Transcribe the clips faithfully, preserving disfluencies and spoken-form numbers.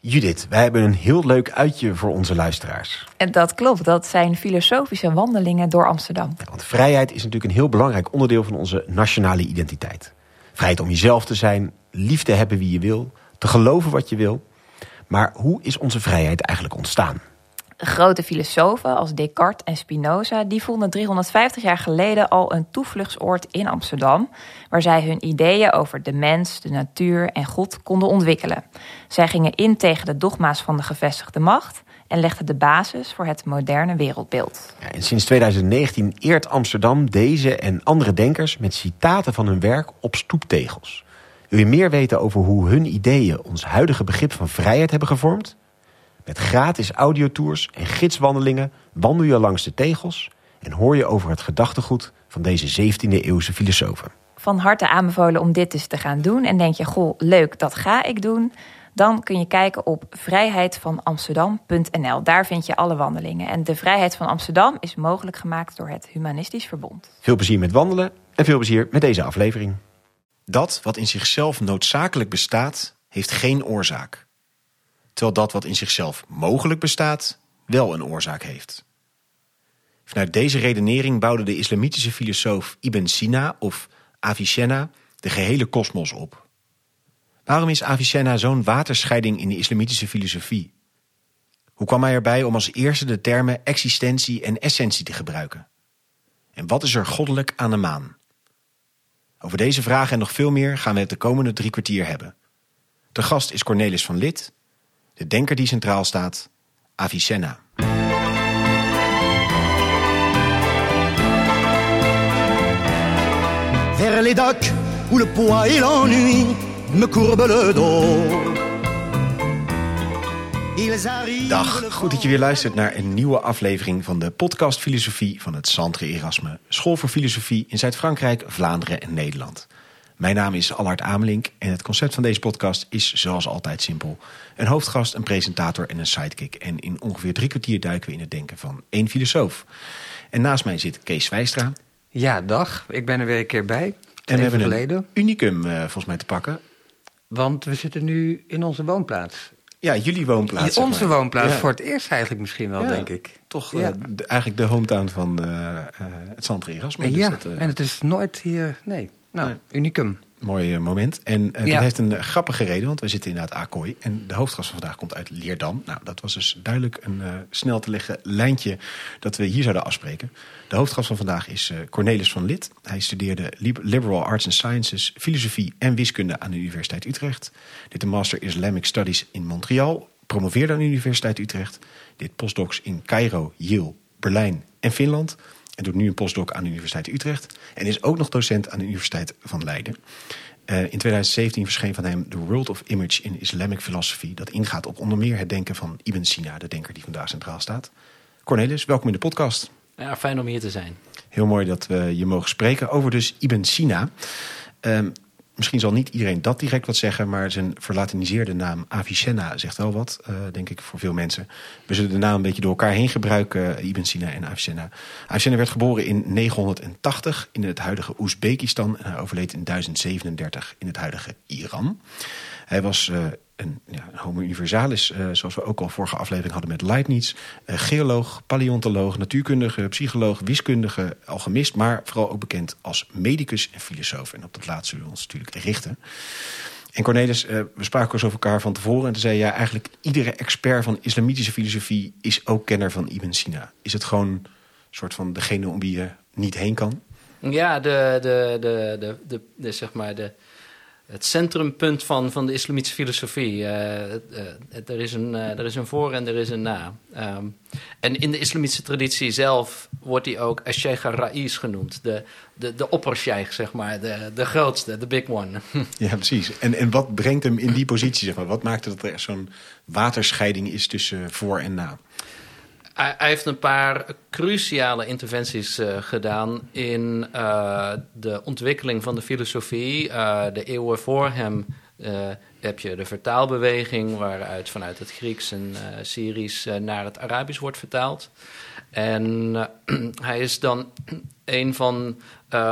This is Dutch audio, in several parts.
Judith, wij hebben een heel leuk uitje voor onze luisteraars. En dat klopt, dat zijn filosofische wandelingen door Amsterdam. Ja, want vrijheid is natuurlijk een heel belangrijk onderdeel van onze nationale identiteit. Vrijheid om jezelf te zijn, lief te hebben wie je wil, te geloven wat je wil. Maar hoe is onze vrijheid eigenlijk ontstaan? Grote filosofen als Descartes en Spinoza die vonden driehonderdvijftig jaar geleden al een toevluchtsoord in Amsterdam, waar zij hun ideeën over de mens, de natuur en God konden ontwikkelen. Zij gingen in tegen de dogma's van de gevestigde macht en legden de basis voor het moderne wereldbeeld. Ja, en sinds tweeduizend negentien eert Amsterdam deze en andere denkers met citaten van hun werk op stoeptegels. Wil je meer weten over hoe hun ideeën ons huidige begrip van vrijheid hebben gevormd? Met gratis audiotours en gidswandelingen wandel je langs de tegels en hoor je over het gedachtegoed van deze zeventiende eeuwse filosofen. Van harte aanbevolen om dit eens te gaan doen. En denk je, goh, leuk, dat ga ik doen. Dan kun je kijken op vrijheid van amsterdam punt n l. Daar vind je alle wandelingen. En de Vrijheid van Amsterdam is mogelijk gemaakt door het Humanistisch Verbond. Veel plezier met wandelen en veel plezier met deze aflevering. Dat wat in zichzelf noodzakelijk bestaat, heeft geen oorzaak. Terwijl dat wat in zichzelf mogelijk bestaat, wel een oorzaak heeft. Vanuit deze redenering bouwde de islamitische filosoof Ibn Sina of Avicenna de gehele kosmos op. Waarom is Avicenna zo'n waterscheiding in de islamitische filosofie? Hoe kwam hij erbij om als eerste de termen existentie en essentie te gebruiken? En wat is er goddelijk aan de maan? Over deze vragen en nog veel meer gaan we het de komende drie kwartier hebben. De gast is Cornelis van Lith, de denker die centraal staat, Avicenna. Vers les docks où le poids et l'ennui me courbent le dos. Dag, goed dat je weer luistert naar een nieuwe aflevering van de podcast Filosofie van het Centre Erasme, School voor Filosofie in Zuid-Frankrijk, Vlaanderen en Nederland. Mijn naam is Allard Amelink en het concept van deze podcast is zoals altijd simpel. Een hoofdgast, een presentator en een sidekick. En in ongeveer drie kwartier duiken we in het denken van één filosoof. En naast mij zit Kees Wijstra. Ja, dag. Ik ben er weer een keer bij. En we hebben geleden. een unicum uh, volgens mij te pakken. Want we zitten nu in onze woonplaats. Ja, jullie woonplaats. In onze maar. woonplaats ja. voor het eerst eigenlijk misschien wel, ja, denk ik. Toch ja. uh, de, eigenlijk de hometown van uh, uh, het Centre Erasme. Ja, dus dat, uh, en het is nooit hier... Nee, nou, nee. Unicum. Mooi uh, moment. En uh, ja. dat heeft een uh, grappige reden, want we zitten inderdaad Akooi. En de hoofdgast van vandaag komt uit Leerdam. Nou, dat was dus duidelijk een uh, snel te leggen lijntje dat we hier zouden afspreken. De hoofdgast van vandaag is uh, Cornelis van Lith. Hij studeerde Liberal Arts and Sciences, filosofie en wiskunde aan de Universiteit Utrecht. Dit een Master Islamic Studies in Montreal. Promoveerde aan de Universiteit Utrecht. Dit postdocs in Cairo, Yale, Berlijn en Finland. En doet nu een postdoc aan de Universiteit Utrecht. En is ook nog docent aan de Universiteit van Leiden. Uh, in tweeduizend zeventien verscheen van hem The World of Image in Islamic Philosophy. Dat ingaat op onder meer het denken van Ibn Sina, de denker die vandaag centraal staat. Cornelis, welkom in de podcast. Ja, fijn om hier te zijn. Heel mooi dat we je mogen spreken over dus Ibn Sina. Um, Misschien zal niet iedereen dat direct wat zeggen, maar zijn verlatiniseerde naam Avicenna zegt wel wat, uh, denk ik, voor veel mensen. We zullen de naam een beetje door elkaar heen gebruiken, Ibn Sina en Avicenna. Avicenna werd geboren in negenhonderdtachtig in het huidige Oezbekistan en hij overleed in duizend zevenendertig in het huidige Iran. Hij was uh, een, ja, een homo universalis, uh, zoals we ook al vorige aflevering hadden met Leibniz. Uh, geoloog, paleontoloog, natuurkundige, psycholoog, wiskundige, alchemist, maar vooral ook bekend als medicus en filosoof. En op dat laatste zullen we ons natuurlijk richten. En Cornelis, uh, we spraken eens over elkaar van tevoren en toen zei je ja, eigenlijk iedere expert van islamitische filosofie is ook kenner van Ibn Sina. Is het gewoon een soort van degene om wie je niet heen kan? Ja, de, de, de, de, de, de, zeg maar de, het centrumpunt van, van de islamitische filosofie. Uh, uh, er, is een, uh, er is een voor en er is een na. Um, en in de islamitische traditie zelf wordt hij ook as-sheikh al-ra'is genoemd. De, de, de oppersheikh, zeg maar. De, de grootste, de big one. Ja, precies. En, en wat brengt hem in die positie? Zeg maar? Wat maakt het dat er zo'n waterscheiding is tussen voor en na? Hij heeft een paar cruciale interventies uh, gedaan in uh, de ontwikkeling van de filosofie. Uh, de eeuwen voor hem uh, heb je de vertaalbeweging, waaruit vanuit het Grieks en uh, Syrisch uh, naar het Arabisch wordt vertaald. En uh, hij is dan een van uh,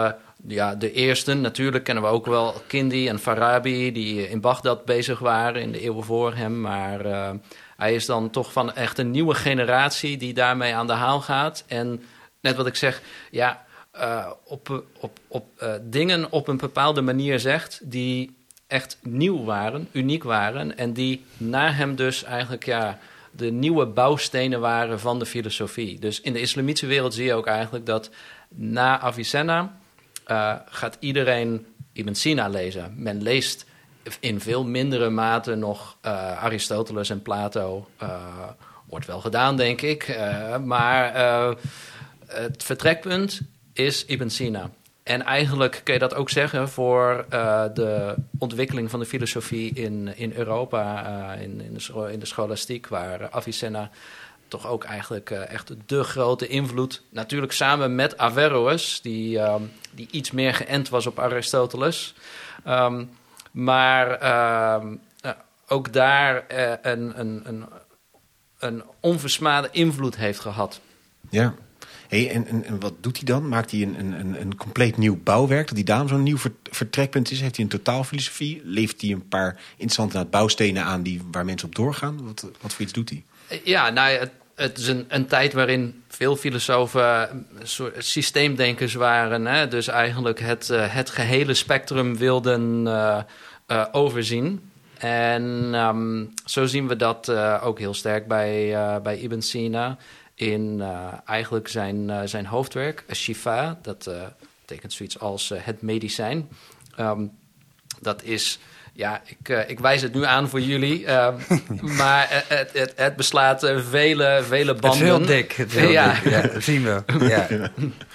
ja, de eerste, natuurlijk kennen we ook wel Kindi en Farabi, die in Bagdad bezig waren in de eeuwen voor hem. Maar uh, hij is dan toch van echt een nieuwe generatie die daarmee aan de haal gaat. En net wat ik zeg, ja, uh, op, op, op uh, dingen op een bepaalde manier zegt die echt nieuw waren, uniek waren. En die na hem dus eigenlijk, ja, de nieuwe bouwstenen waren van de filosofie. Dus in de islamitische wereld zie je ook eigenlijk dat na Avicenna uh, gaat iedereen Ibn Sina lezen. Men leest in veel mindere mate nog uh, Aristoteles en Plato. Uh, wordt wel gedaan, denk ik. Uh, maar uh, het vertrekpunt is Ibn Sina. En eigenlijk kun je dat ook zeggen voor uh, de ontwikkeling van de filosofie in, in Europa, uh, in, in, de scho- in de scholastiek, waar Avicenna toch ook eigenlijk uh, echt de grote invloed, natuurlijk samen met Averroës, die, um, die iets meer geënt was op Aristoteles. Um, maar um, uh, ook daar uh, een, een, een, een onversmade invloed heeft gehad. Ja. Hey, en, en, en wat doet hij dan? Maakt hij een, een, een compleet nieuw bouwwerk? Dat hij daarom zo'n nieuw vertrekpunt is? Heeft hij een totaalfilosofie? Levert hij een paar interessante bouwstenen aan die, waar mensen op doorgaan? Wat, wat voor iets doet hij? Ja, nou, het, het is een, een tijd waarin veel filosofen soort systeemdenkers waren. Hè? Dus eigenlijk het, uh, het gehele spectrum wilden uh, uh, overzien. En um, zo zien we dat uh, ook heel sterk bij, uh, bij Ibn Sina. In uh, eigenlijk zijn, uh, zijn hoofdwerk, Shifa, dat uh, betekent zoiets als uh, het medicijn. Um, dat is, ja, ik, uh, ik wijs het nu aan voor jullie, uh, maar uh, het, het, het beslaat uh, vele, vele banden. Het is heel dik, het is heel ja. dik. Ja, dat zien we. Ja. uh,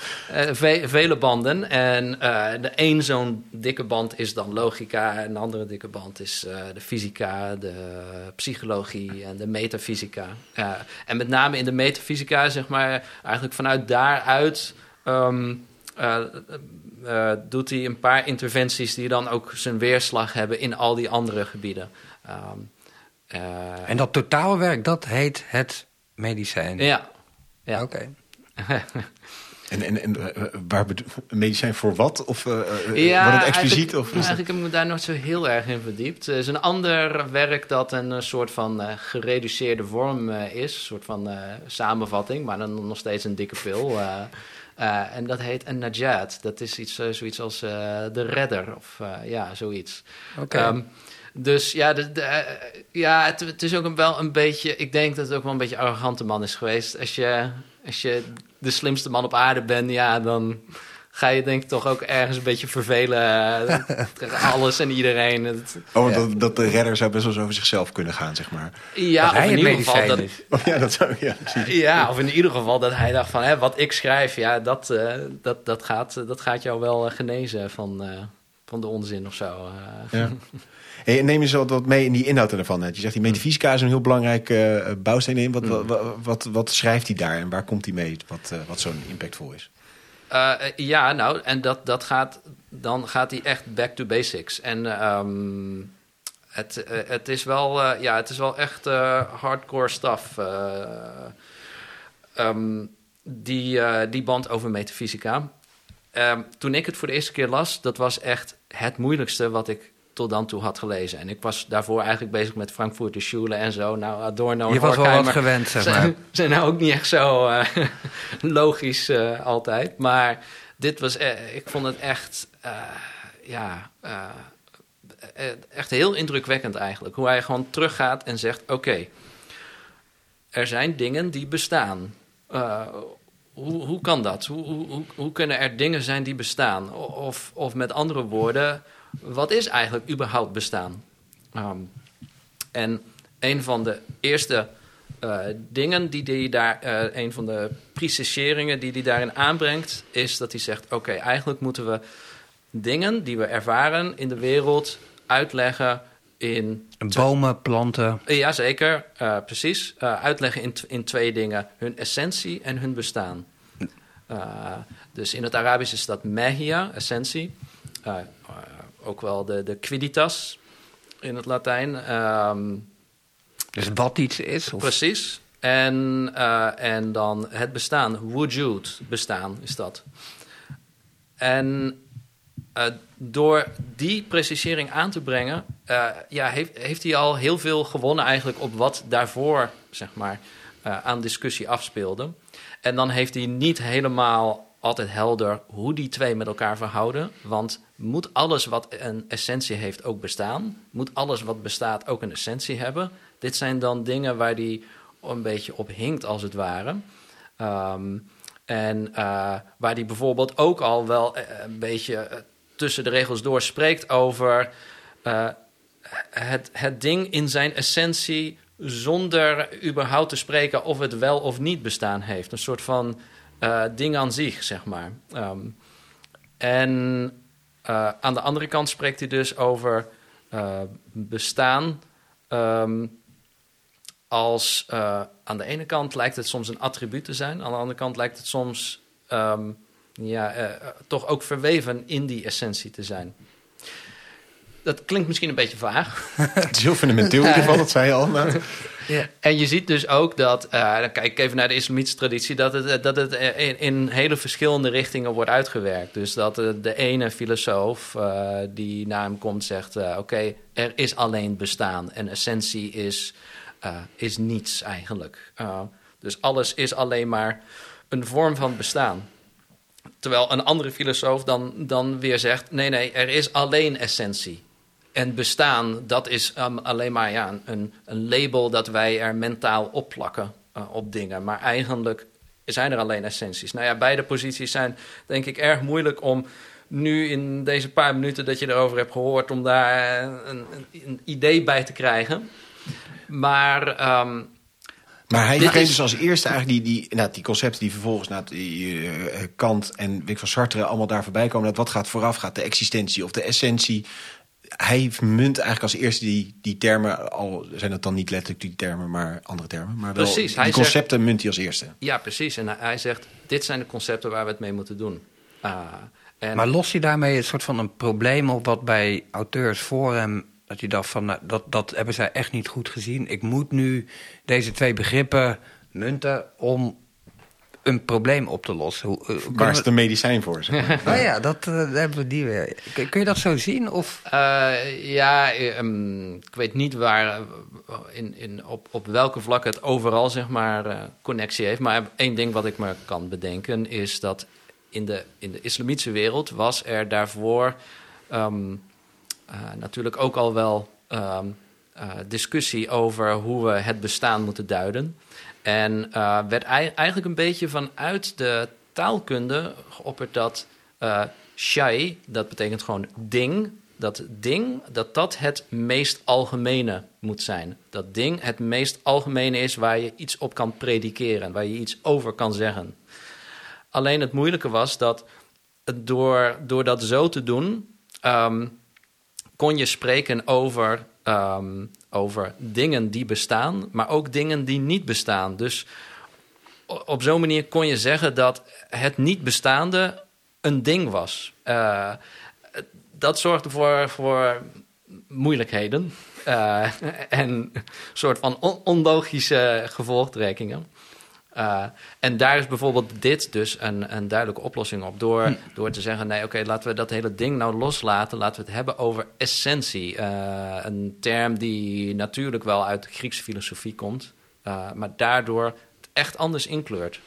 ve- vele banden. En uh, de een zo'n dikke band is dan logica, en de andere dikke band is uh, de fysica, de psychologie en de metafysica. Uh, en met name in de metafysica, zeg maar, eigenlijk vanuit daaruit um, uh, uh, doet hij een paar interventies die dan ook zijn weerslag hebben in al die andere gebieden. Um, uh, En dat totaalwerk, dat heet het medicijn? Ja. ja. Oké. En, en, en uh, waar bedo- een medicijn voor wat? Of uh, ja, wordt het expliciet? Eigenlijk, Of is eigenlijk heb ik me daar nooit zo heel erg in verdiept. Er is een ander werk dat een uh, soort van uh, gereduceerde vorm uh, is. Een soort van uh, samenvatting, maar dan nog steeds een dikke pil. Uh, uh, en dat heet een najat. Dat is iets, uh, zoiets als uh, de redder of uh, ja, zoiets. Oké. Okay. Um, Dus ja, de, de, uh, ja het, het is ook een, wel een beetje... Ik denk dat het ook wel een beetje een arrogante man is geweest. Als je, als je de slimste man op aarde bent, ja, dan ga je denk ik toch ook ergens een beetje vervelen. Uh, tegen alles en iedereen. Het, oh, want ja. dat, dat de redder zou best wel eens over zichzelf kunnen gaan, zeg maar. Ja, dat of hij in het ieder geval dat, is. Oh, ja, dat zou... Ja, ja, of in ieder geval dat hij dacht van... Hè, wat ik schrijf, ja, dat, uh, dat, dat, gaat, dat gaat jou wel genezen van, uh, van de onzin of zo. Uh. Ja. Hey, neem eens wat mee in die inhoud ervan. Je zegt die metafysica is een heel belangrijk uh, bouwsteen in. Wat, mm. wat, wat, wat schrijft hij daar en waar komt hij mee? Wat, uh, wat zo'n impactvol is? Uh, ja, nou, en dat, dat gaat, dan gaat hij echt back to basics. En um, het, uh, het, is wel, uh, ja, het is wel echt uh, hardcore stuff. Uh, um, die, uh, die band over metafysica. Um, toen ik het voor de eerste keer las, dat was echt het moeilijkste wat ik tot dan toe had gelezen. En ik was daarvoor eigenlijk bezig met Frankfurter Schule en zo. Nou, Adorno en Je was wel Horkheimer wat gewend, zeg maar. Zijn, zijn nou ook niet echt zo uh, logisch uh, altijd. Maar dit was, uh, ik vond het echt, uh, ja, uh, echt heel indrukwekkend eigenlijk. Hoe hij gewoon teruggaat en zegt, oké, okay, er zijn dingen die bestaan. Uh, hoe, hoe kan dat? Hoe, hoe, hoe kunnen er dingen zijn die bestaan? Of, of met andere woorden... Wat is eigenlijk überhaupt bestaan? Um, en een van de eerste uh, dingen die hij daar, uh, een van de preciseringen die hij daarin aanbrengt, is dat hij zegt: oké, okay, eigenlijk moeten we dingen die we ervaren in de wereld uitleggen in bomen, planten. Uh, Jazeker, uh, precies. Uh, uitleggen in, t- in twee dingen: hun essentie en hun bestaan. Uh, dus in het Arabisch is dat mahia, essentie. Uh, uh, Ook wel de, de quidditas in het Latijn. Um, dus wat iets is? Of? Precies. En, uh, en dan het bestaan. Wujud, bestaan is dat. En uh, door die precisering aan te brengen, uh, ja, heeft, heeft hij al heel veel gewonnen eigenlijk op wat daarvoor, zeg maar, uh, aan discussie afspeelde. En dan heeft hij niet helemaal altijd helder hoe die twee met elkaar verhouden. Want moet alles wat een essentie heeft ook bestaan? Moet alles wat bestaat ook een essentie hebben? Dit zijn dan dingen waar hij een beetje op hinkt, als het ware. Um, en uh, waar hij bijvoorbeeld ook al wel een beetje tussen de regels door spreekt over uh, het, het ding in zijn essentie, zonder überhaupt te spreken of het wel of niet bestaan heeft. Een soort van uh, ding aan zich, zeg maar. Um, en uh, aan de andere kant spreekt hij dus over uh, bestaan um, als uh, aan de ene kant lijkt het soms een attribuut te zijn, aan de andere kant lijkt het soms um, ja, uh, toch ook verweven in die essentie te zijn. Dat klinkt misschien een beetje vaag. Het is heel fundamenteel in ieder geval, dat zei je al. Maar... Ja. En je ziet dus ook dat, uh, dan kijk ik even naar de islamitische traditie, dat het, dat het in, in hele verschillende richtingen wordt uitgewerkt. Dus dat de ene filosoof uh, die na hem komt zegt, uh, oké, okay, er is alleen bestaan en essentie is, uh, is niets eigenlijk. Uh, dus alles is alleen maar een vorm van bestaan. Terwijl een andere filosoof dan, dan weer zegt, nee, nee, er is alleen essentie. En bestaan, dat is um, alleen maar ja, een, een label dat wij er mentaal opplakken uh, op dingen. Maar eigenlijk zijn er alleen essenties. Nou ja, beide posities zijn denk ik erg moeilijk om nu in deze paar minuten dat je erover hebt gehoord, om daar een, een, een idee bij te krijgen. Maar... Um, Maar hij Dit kreeg is... dus als eerste eigenlijk die, die, nou, die concepten die vervolgens naar uh, Kant en Wick van Sartre allemaal daar voorbij komen. Dat wat gaat vooraf, gaat de existentie of de essentie. Hij munt eigenlijk als eerste die, die termen, al zijn het dan niet letterlijk die termen, maar andere termen. Maar wel Precies, die hij concepten zegt, munt hij als eerste. Ja, precies. En hij zegt, dit zijn de concepten waar we het mee moeten doen. Uh, en... Maar lost hij daarmee een soort van een probleem op wat bij auteurs voor hem, dat je dacht van, nou, dat, dat hebben zij echt niet goed gezien. Ik moet nu deze twee begrippen munten om een probleem op te lossen. Hoe, uh, Waar is we... het een medicijn voor? Zeg maar. Nou ja, dat uh, hebben we die weer. Kun, kun je dat zo zien? Of? Uh, ja, um, ik weet niet waar, in, in, op, op welke vlak het overal zeg maar uh, connectie heeft. Maar één ding wat ik me kan bedenken is dat in de, in de islamitische wereld was er daarvoor um, uh, natuurlijk ook al wel um, uh, discussie over hoe we het bestaan moeten duiden. En uh, werd eigenlijk een beetje vanuit de taalkunde geopperd dat uh, shay, dat betekent gewoon ding, dat ding, dat dat het meest algemene moet zijn. Dat ding het meest algemene is waar je iets op kan predikeren, waar je iets over kan zeggen. Alleen het moeilijke was dat door, door dat zo te doen, um, kon je spreken over... Um, over dingen die bestaan, maar ook dingen die niet bestaan. Dus op zo'n manier kon je zeggen dat het niet bestaande een ding was. Uh, dat zorgde voor, voor moeilijkheden uh, en een soort van on- onlogische gevolgtrekkingen. Uh, en daar is bijvoorbeeld dit dus een, een duidelijke oplossing op. Door, hm. door te zeggen, nee, oké, okay, laten we dat hele ding nou loslaten. Laten we het hebben over essentie. Uh, een term die natuurlijk wel uit de Griekse filosofie komt. Uh, maar daardoor het echt anders inkleurt.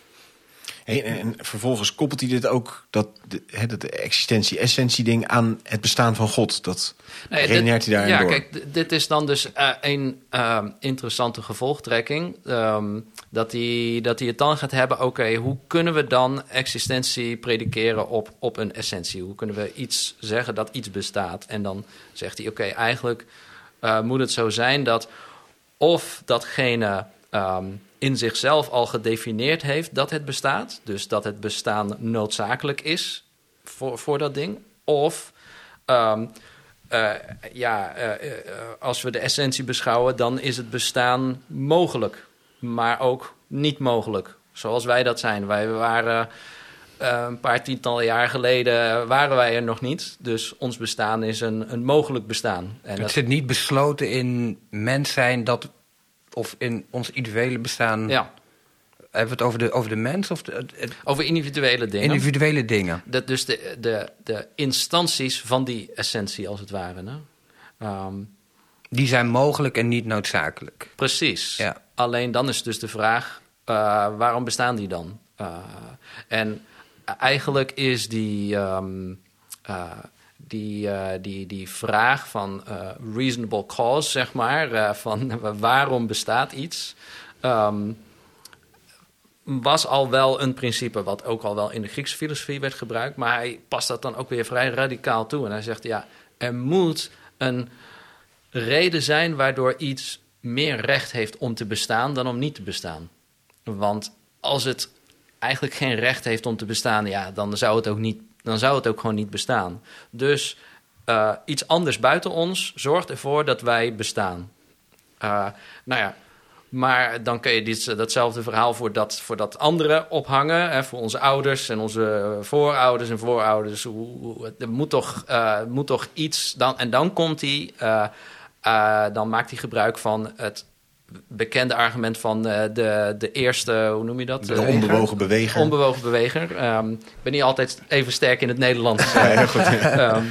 Hey, en, en vervolgens koppelt hij dit ook, dat, de, dat existentie-essentie-ding, aan het bestaan van God. Dat nee, redeneert hij daarin ja, door. Kijk, d- dit is dan dus uh, een uh, interessante gevolgtrekking. Um, dat, hij, dat hij het dan gaat hebben, oké, okay, hoe kunnen we dan existentie predikeren op, op een essentie? Hoe kunnen we iets zeggen dat iets bestaat? En dan zegt hij, oké, okay, eigenlijk uh, moet het zo zijn dat of datgene... Um, in zichzelf al gedefinieerd heeft dat het bestaat. Dus dat het bestaan noodzakelijk is voor, voor dat ding. Of um, uh, ja, uh, uh, als we de essentie beschouwen, dan is het bestaan mogelijk. Maar ook niet mogelijk. Zoals wij dat zijn. Wij waren uh, een paar tientallen jaar geleden waren wij er nog niet. Dus ons bestaan is een, een mogelijk bestaan. En het dat... zit niet besloten in mens zijn dat... of in ons individuele bestaan ja. hebben we het over de, over de mens of de, het, Over individuele dingen. individuele dingen? Dat dus de, de, de instanties van die essentie, als het ware. Hè? Um, Die zijn mogelijk en niet noodzakelijk. precies. Ja. Alleen dan is dus de vraag, uh, waarom bestaan die dan? Uh, en eigenlijk is die, um, uh, die, uh, die, die vraag van uh, reasonable cause, zeg maar, uh, van waarom bestaat iets, um, was al wel een principe wat ook al wel in de Griekse filosofie werd gebruikt, maar hij past dat dan ook weer vrij radicaal toe. En hij zegt, ja, er moet een reden zijn waardoor iets meer recht heeft om te bestaan dan om niet te bestaan. Want als het eigenlijk geen recht heeft om te bestaan, ja, dan zou het ook niet, dan zou het ook gewoon niet bestaan. Dus uh, iets anders buiten ons zorgt ervoor dat wij bestaan. Uh, nou ja, maar dan kun je dit, datzelfde verhaal voor dat, voor dat andere ophangen. Hè, voor onze ouders en onze voorouders en voorouders. Hoe, hoe, er moet toch, uh, moet toch iets... Dan, en dan komt hij... Uh, uh, dan maakt hij gebruik van het bekende argument van uh, de, de eerste... Hoe noem je dat? De onbewogen beweger. Onbewogen beweger. Um, ik ben niet altijd even sterk in het Nederlands. Ja, heel goed. um,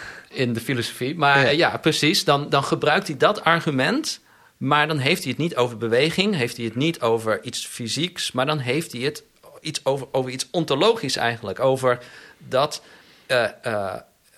in de filosofie. Maar ja, uh, ja precies. Dan, dan gebruikt hij dat argument... Maar dan heeft hij het niet over beweging, heeft hij het niet over iets fysieks, maar dan heeft hij het iets over, over iets ontologisch eigenlijk. Over dat uh, uh,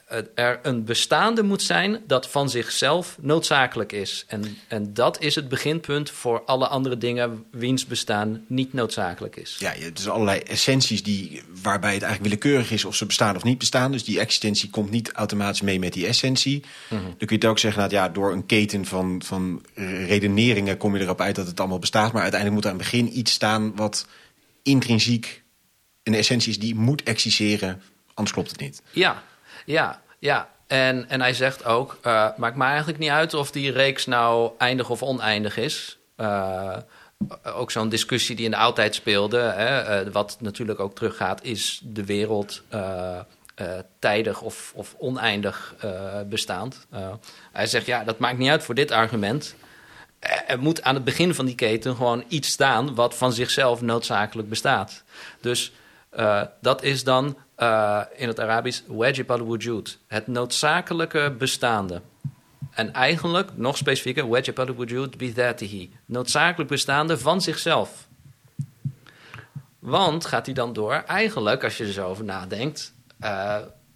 er een bestaande moet zijn dat van zichzelf noodzakelijk is. En, en dat is het beginpunt voor alle andere dingen wiens bestaan niet noodzakelijk is. Ja, het is allerlei essenties die, waarbij het eigenlijk willekeurig is of ze bestaan of niet bestaan. Dus die existentie komt niet automatisch mee met die essentie. Mm-hmm. Dan kun je het ook zeggen, nou, ja, door een keten van, van redeneringen kom je erop uit dat het allemaal bestaat. Maar uiteindelijk moet er aan het begin iets staan wat intrinsiek een essentie is die moet existeren. Anders klopt het niet. Ja, ja, ja. En, en hij zegt ook, uh, maakt me eigenlijk niet uit of die reeks nou eindig of oneindig is. Uh, ook zo'n discussie die in de oudheid speelde, hè, uh, wat natuurlijk ook teruggaat, is de wereld uh, uh, tijdig of, of oneindig uh, bestaand. Uh, hij zegt, ja, dat maakt niet uit voor dit argument. Er moet aan het begin van die keten gewoon iets staan wat van zichzelf noodzakelijk bestaat. Dus uh, dat is dan uh, in het Arabisch wajib al-wujud, het noodzakelijke bestaande. En eigenlijk, nog specifieker, wajib al-wujud bi-dhatihi, noodzakelijk bestaande van zichzelf. Want, gaat hij dan door, eigenlijk, als je er zo over nadenkt... Uh,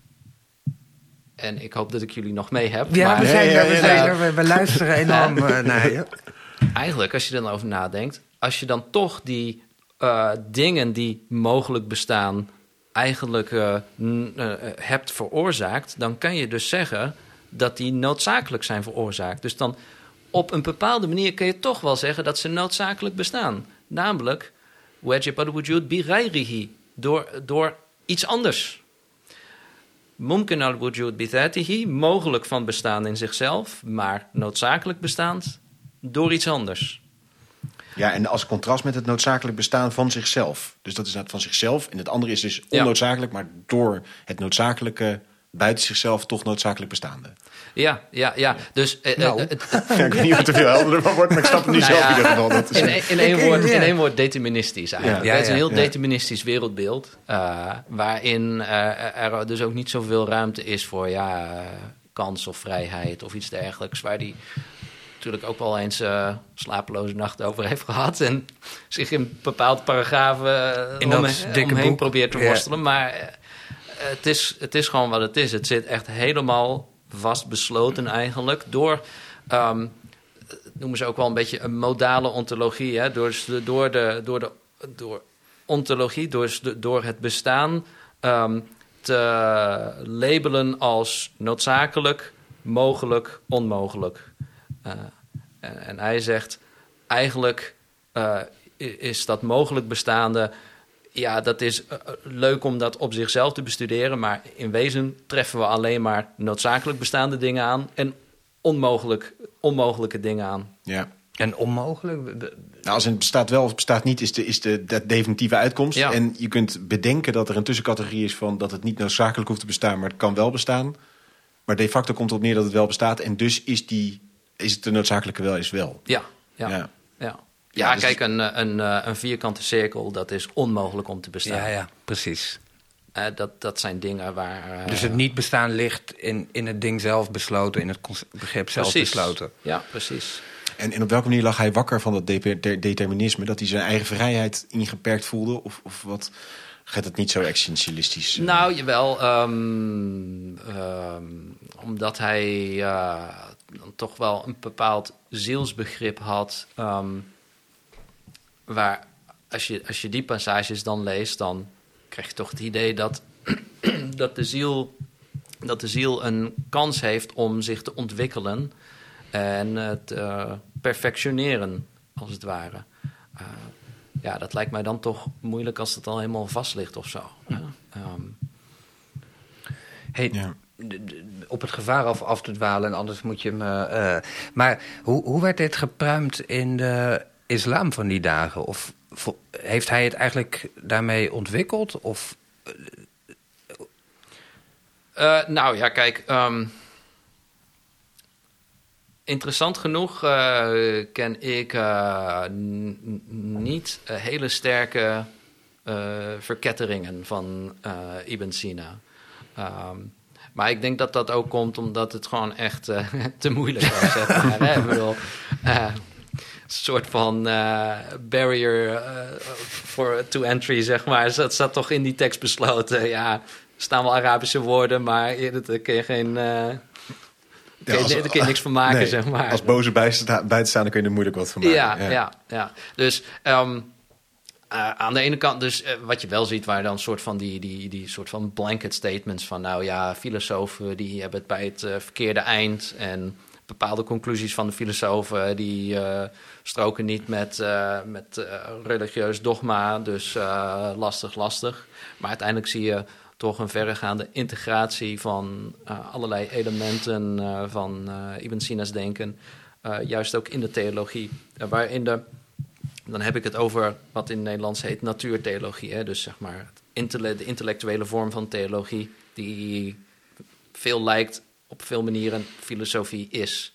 en ik hoop dat ik jullie nog mee heb. Ja, maar, we, zijn, ja, ja, we, ja, zijn, ja. we, we luisteren enorm uh, naar je. Eigenlijk, als je er dan over nadenkt... als je dan toch die uh, dingen die mogelijk bestaan... eigenlijk uh, n- uh, hebt veroorzaakt... dan kan je dus zeggen dat die noodzakelijk zijn veroorzaakt. Dus dan op een bepaalde manier kun je toch wel zeggen... dat ze noodzakelijk bestaan. Namelijk, wajib al-wujud bi ghayrihi, door, door iets anders... Mumkin al-wujud bi-dhatihi, mogelijk van bestaan in zichzelf, maar noodzakelijk bestaand door iets anders. Ja, en als contrast met het noodzakelijk bestaan van zichzelf. Dus dat is net van zichzelf. En het andere is dus onnoodzakelijk, ja. maar door het noodzakelijke buiten zichzelf toch noodzakelijk bestaande. Ja, ja, ja. Dus, uh, nou. uh, uh, Ja, ik weet niet of het te veel helderder van wordt, maar ik snap het nu Nou zelf ja, in ieder geval. Dat is in, in, één woord, in één woord deterministisch eigenlijk. Ja. Het is een Ja, heel ja. deterministisch wereldbeeld... Uh, waarin uh, er dus ook niet zoveel ruimte is voor ja, uh, kans of vrijheid of iets dergelijks... waar die natuurlijk ook wel eens uh, slapeloze nachten over heeft gehad... en zich in bepaalde paragrafen uh, In dat om, dikke omheen boek. probeert te Ja. worstelen. Maar uh, het, is, het is gewoon wat het is. Het zit echt helemaal vast besloten eigenlijk door... Um, noemen ze ook wel een beetje een modale ontologie. Hè? Door, door, de, door, de, door ontologie, door, door het bestaan um, te labelen als noodzakelijk, mogelijk, onmogelijk. Uh, en, en hij zegt, eigenlijk uh, is dat mogelijk bestaande... Ja, dat is uh, leuk om dat op zichzelf te bestuderen... maar in wezen treffen we alleen maar noodzakelijk bestaande dingen aan... en onmogelijk, onmogelijke dingen aan. Ja. En onmogelijk? Nou, als het bestaat wel of het bestaat niet, is de, is de, de definitieve uitkomst. Ja. En je kunt bedenken dat er een tussencategorie is van dat het niet noodzakelijk hoeft te bestaan, maar het kan wel bestaan. Maar de facto komt het op neer dat het wel bestaat. En dus is, die, is het de noodzakelijke wel is wel. Ja, ja, ja. Ja. ja. Ja, dus kijk, een, een, een vierkante cirkel, dat is onmogelijk om te bestaan. Ja, ja, precies. Uh, dat, dat zijn dingen waar... Uh, dus het niet bestaan ligt in, in het ding zelf besloten, in het begrip zelf precies. besloten. Ja, precies. En, en op welke manier lag hij wakker van dat de- de- determinisme? Dat hij zijn eigen vrijheid ingeperkt voelde? Of, of wat gaat het niet zo existentialistisch? Uh? Nou, jawel. Um, um, omdat hij uh, dan toch wel een bepaald zielsbegrip had. Um, waar als je, als je die passages dan leest, dan krijg je toch het idee dat, dat, de ziel, dat de ziel een kans heeft om zich te ontwikkelen en het uh, perfectioneren, als het ware. Uh, ja, dat lijkt mij dan toch moeilijk als het al helemaal vast ligt of zo. Ja. Um, hey, ja. d- d- op het gevaar af, af te dwalen en anders moet je me... Uh, maar hoe, hoe werd dit gepruimd in de islam van die dagen? Of vo, heeft hij het eigenlijk daarmee ontwikkeld? Of... Uh, nou ja, kijk... Um, interessant genoeg uh, ken ik uh, n- niet uh, hele sterke uh, verketteringen van uh, Ibn Sina. Um, maar ik denk dat dat ook komt omdat het gewoon echt uh, te moeilijk was. Zeg maar, hè? Ik bedoel, uh, een soort van uh, barrier uh, for to entry, zeg maar. Dat staat toch in die tekst besloten. Ja, er staan wel Arabische woorden, maar daar kun je geen... Uh, Ja, als, daar kun je niks van maken, nee, zeg maar. Als boze buitenstaander kun je er moeilijk wat van maken. Ja, ja. ja, ja. Dus um, uh, aan de ene kant, dus uh, wat je wel ziet, waar dan een soort van die, die, die soort van blanket statements van, nou ja, filosofen die hebben het bij het uh, verkeerde eind en bepaalde conclusies van de filosofen die uh, stroken niet met, uh, met uh, religieus dogma, dus uh, lastig, lastig. Maar uiteindelijk zie je toch een verregaande integratie van uh, allerlei elementen uh, van uh, Ibn Sina's denken, uh, juist ook in de theologie. Uh, waarin de, dan heb ik het over wat in het Nederlands heet natuurtheologie. Hè? Dus zeg maar het intelle- de intellectuele vorm van theologie, die veel lijkt op veel manieren filosofie is.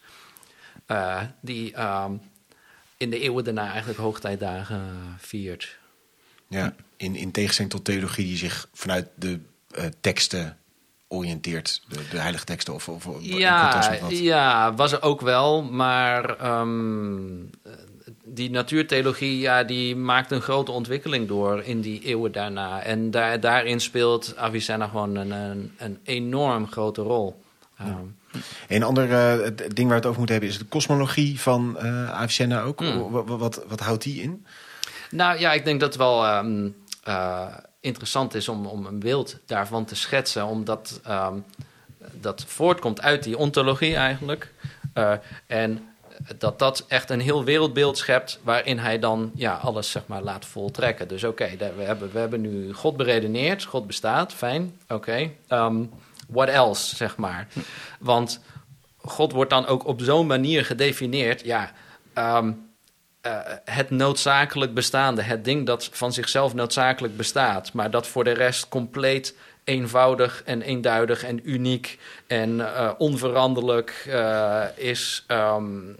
Uh, die uh, in de eeuwen daarna eigenlijk hoogtijdagen viert. Ja, in, in tegenstelling tot theologie die zich vanuit de uh, teksten oriënteert. De, de heilige teksten of, of in ja, contrast met wat. Ja, was er ook wel. Maar um, die natuurtheologie, ja, die maakt een grote ontwikkeling door in die eeuwen daarna. En daar, daarin speelt Avicenna gewoon een, een, een enorm grote rol. Um, Een ander uh, ding waar we het over moeten hebben is de kosmologie van uh, Avicenna ook. Hmm. Wat, wat, wat houdt die in? Nou ja, ik denk dat het wel um, uh, interessant is om, om een beeld daarvan te schetsen. Omdat um, dat voortkomt uit die ontologie eigenlijk. Uh, en dat dat echt een heel wereldbeeld schept waarin hij dan ja, alles zeg maar, laat voltrekken. Dus oké, okay, we, hebben, we hebben nu God beredeneerd. God bestaat, fijn, oké. Okay. Um, what else, zeg maar. Want God wordt dan ook op zo'n manier gedefinieerd. Ja, um, uh, het noodzakelijk bestaande. Het ding dat van zichzelf noodzakelijk bestaat. Maar dat voor de rest compleet eenvoudig en eenduidig en uniek en uh, onveranderlijk uh, is. Um,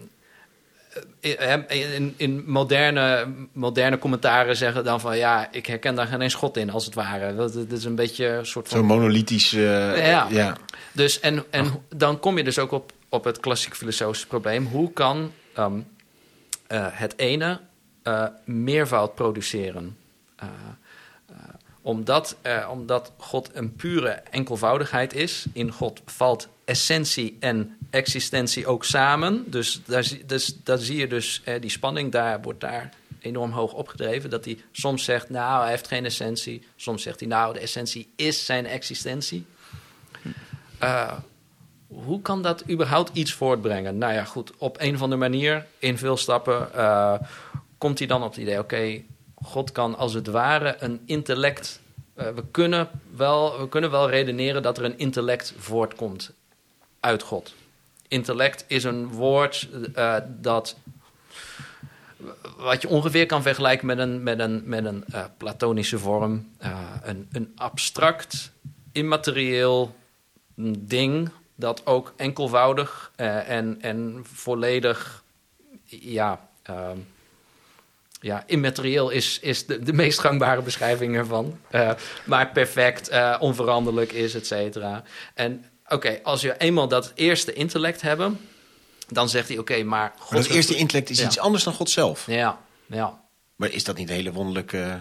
in, in moderne, moderne commentaren zeggen dan van ja, ik herken daar geen eens God in als het ware. Dat, dat is een beetje een soort van... Zo'n monolithisch... Uh, ja. ja. Dus en, en dan kom je dus ook op, op het klassiek filosofische probleem. Hoe kan um, uh, het ene uh, meervoud produceren? Uh, uh, omdat, uh, omdat God een pure enkelvoudigheid is. In God valt essentie en existentie ook samen. Dus daar, dus, daar zie je dus uh, die spanning, daar wordt daar enorm hoog opgedreven. Dat hij soms zegt, nou, hij heeft geen essentie. Soms zegt hij, nou, de essentie is zijn existentie. Uh, hoe kan dat überhaupt iets voortbrengen? Nou ja, goed, op een of andere manier, in veel stappen, uh, komt hij dan op het idee, oké, okay, God kan als het ware een intellect... Uh, we, kunnen wel, we kunnen wel redeneren dat er een intellect voortkomt uit God. Intellect is een woord uh, dat... wat je ongeveer kan vergelijken met een, met een, met een uh, platonische vorm. Uh, een, een abstract, immaterieel ding dat ook enkelvoudig uh, en, en volledig... ja, uh, ja, immaterieel is, is de, de meest gangbare beschrijving ervan. Uh, maar perfect, uh, onveranderlijk is, et cetera. En oké, okay, als je eenmaal dat eerste intellect hebben, dan zegt hij, oké, okay, maar... God maar dat eerste intellect is ja. iets anders dan God zelf. Ja, ja. Maar is dat niet een hele wonderlijke...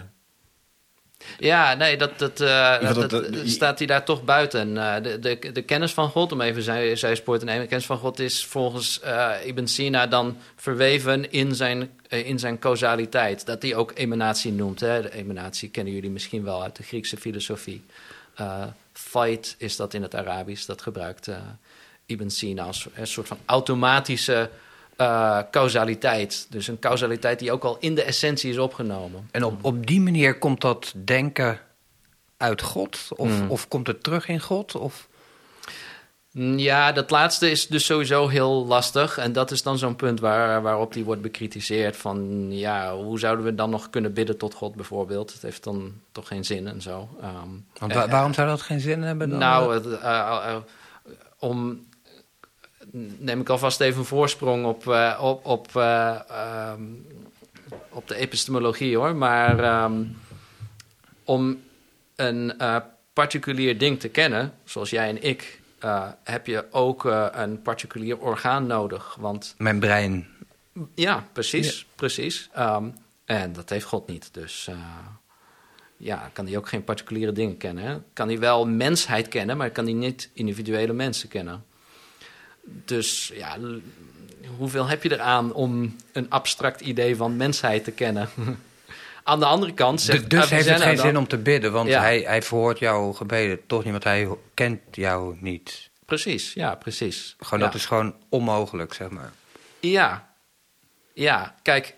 Ja, nee, dat, dat, uh, dat, dat, dat, dat staat hij daar toch buiten. Uh, de, de, de kennis van God, om even zijn, zijn spoor te nemen... de kennis van God is volgens uh, Ibn Sina dan verweven in zijn, uh, in zijn causaliteit. Dat hij ook emanatie noemt. Hè? De emanatie kennen jullie misschien wel uit de Griekse filosofie. Uh, Fight is dat in het Arabisch. Dat gebruikt uh, Ibn Sina als een soort van automatische... Uh, causaliteit. Dus een causaliteit die ook al in de essentie is opgenomen. En op, op die manier komt dat denken uit God? Of, mm. of komt het terug in God? Of... Ja, dat laatste is dus sowieso heel lastig. En dat is dan zo'n punt waar, waarop die wordt bekritiseerd. Van ja, hoe zouden we dan nog kunnen bidden tot God bijvoorbeeld? Het heeft dan toch geen zin en zo. Um, Want wa- waarom zou dat geen zin hebben dan? Nou, het, uh, uh, om... neem ik alvast even een voorsprong op, uh, op, op, uh, um, op de epistemologie, hoor. Maar um, om een uh, particulier ding te kennen, zoals jij en ik... Uh, heb je ook uh, een particulier orgaan nodig. Want, Mijn brein. Ja, precies. Ja. precies. Um, en dat heeft God niet. Dus uh, ja, kan hij ook geen particuliere dingen kennen. Hè? Kan hij wel mensheid kennen, maar kan hij niet individuele mensen kennen. Dus ja, l- hoeveel heb je eraan om een abstract idee van mensheid te kennen? Aan de andere kant zegt Dus, dus heeft het Avicenna geen dan, zin om te bidden, want Ja. hij, hij verhoort jouw gebeden toch niet, want hij kent jou niet. Precies, ja, precies. Gewoon, ja. Dat is gewoon onmogelijk, zeg maar. Ja, ja, kijk,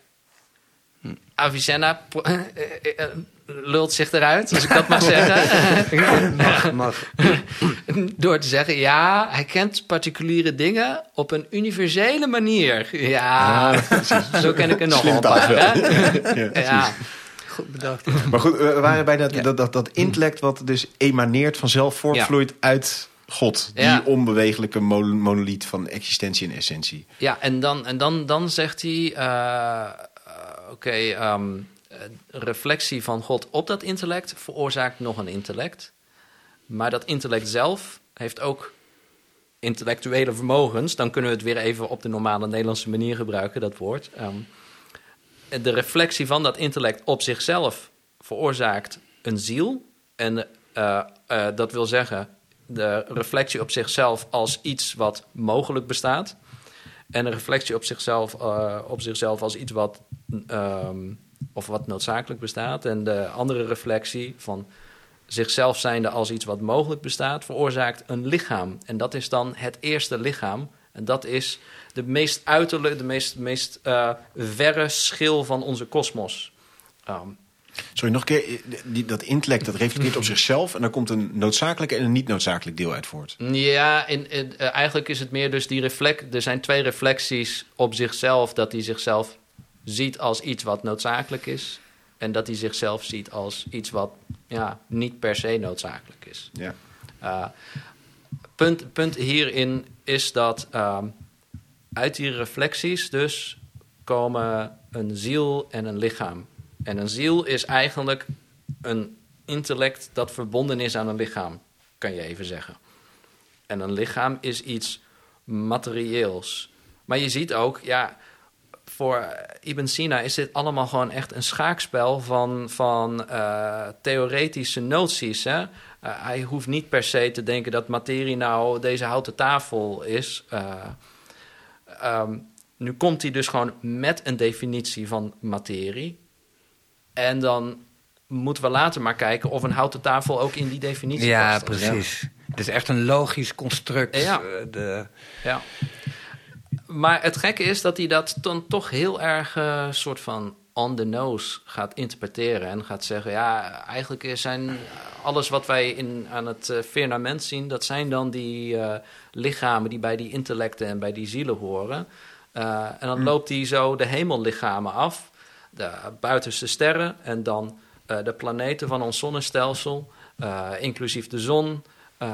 Avicenna pro- eh, eh, eh, lult zich eruit, als ik dat mag zeggen. mag, mag. Door te zeggen, ja, hij kent particuliere dingen op een universele manier. Ja, zo ken ik er nog wel een paar. Hè? Ja, Goed bedacht. Maar goed, we waren bij dat, Ja. dat, dat, dat intellect wat dus emaneert vanzelf voortvloeit uit God. Die Ja. onbewegelijke mo- monoliet van existentie en essentie. ja en, dan, en dan, dan zegt hij, uh, uh, oké, okay, um, reflectie van God op dat intellect veroorzaakt nog een intellect. Maar dat intellect zelf heeft ook intellectuele vermogens. Dan kunnen we het weer even op de normale Nederlandse manier gebruiken, dat woord. Um, de reflectie van dat intellect op zichzelf veroorzaakt een ziel. En uh, uh, dat wil zeggen, de reflectie op zichzelf als iets wat mogelijk bestaat. En de reflectie op zichzelf, uh, op zichzelf als iets wat, um, of wat noodzakelijk bestaat. En de andere reflectie van zichzelf zijnde als iets wat mogelijk bestaat, veroorzaakt een lichaam. En dat is dan het eerste lichaam. En dat is de meest uiterlijke, de meest, meest uh, verre schil van onze kosmos. Um, Sorry, nog een keer. Die, dat intellect dat reflecteert op zichzelf. En dan komt een noodzakelijk en een niet noodzakelijk deel uit voort. Ja, in, in, uh, eigenlijk is het meer dus die reflect. Er zijn twee reflecties op zichzelf. Dat hij zichzelf ziet als iets wat noodzakelijk is. En dat hij zichzelf ziet als iets wat ja, niet per se noodzakelijk is. Ja. Uh, punt, punt hierin is dat uh, uit die reflecties dus komen een ziel en een lichaam. En een ziel is eigenlijk een intellect dat verbonden is aan een lichaam, kan je even zeggen. En een lichaam is iets materieels. Maar je ziet ook, ja, voor Ibn Sina is dit allemaal gewoon echt een schaakspel van, van uh, theoretische noties. Hè? Uh, hij hoeft niet per se te denken dat materie nou deze houten tafel is. Uh, um, nu komt hij dus gewoon met een definitie van materie. En dan moeten we later maar kijken of een houten tafel ook in die definitie Ja, past. precies. Ja. Het is echt een logisch construct. Ja. Uh, de... Ja. Maar het gekke is dat hij dat dan toch heel erg uh, soort van on the nose gaat interpreteren. En gaat zeggen, ja, eigenlijk zijn alles wat wij in, aan het uh, firmament zien, dat zijn dan die uh, lichamen die bij die intellecten en bij die zielen horen. Uh, en dan loopt hij zo de hemellichamen af, de buitenste sterren en dan uh, de planeten van ons zonnestelsel, uh, inclusief de zon, uh,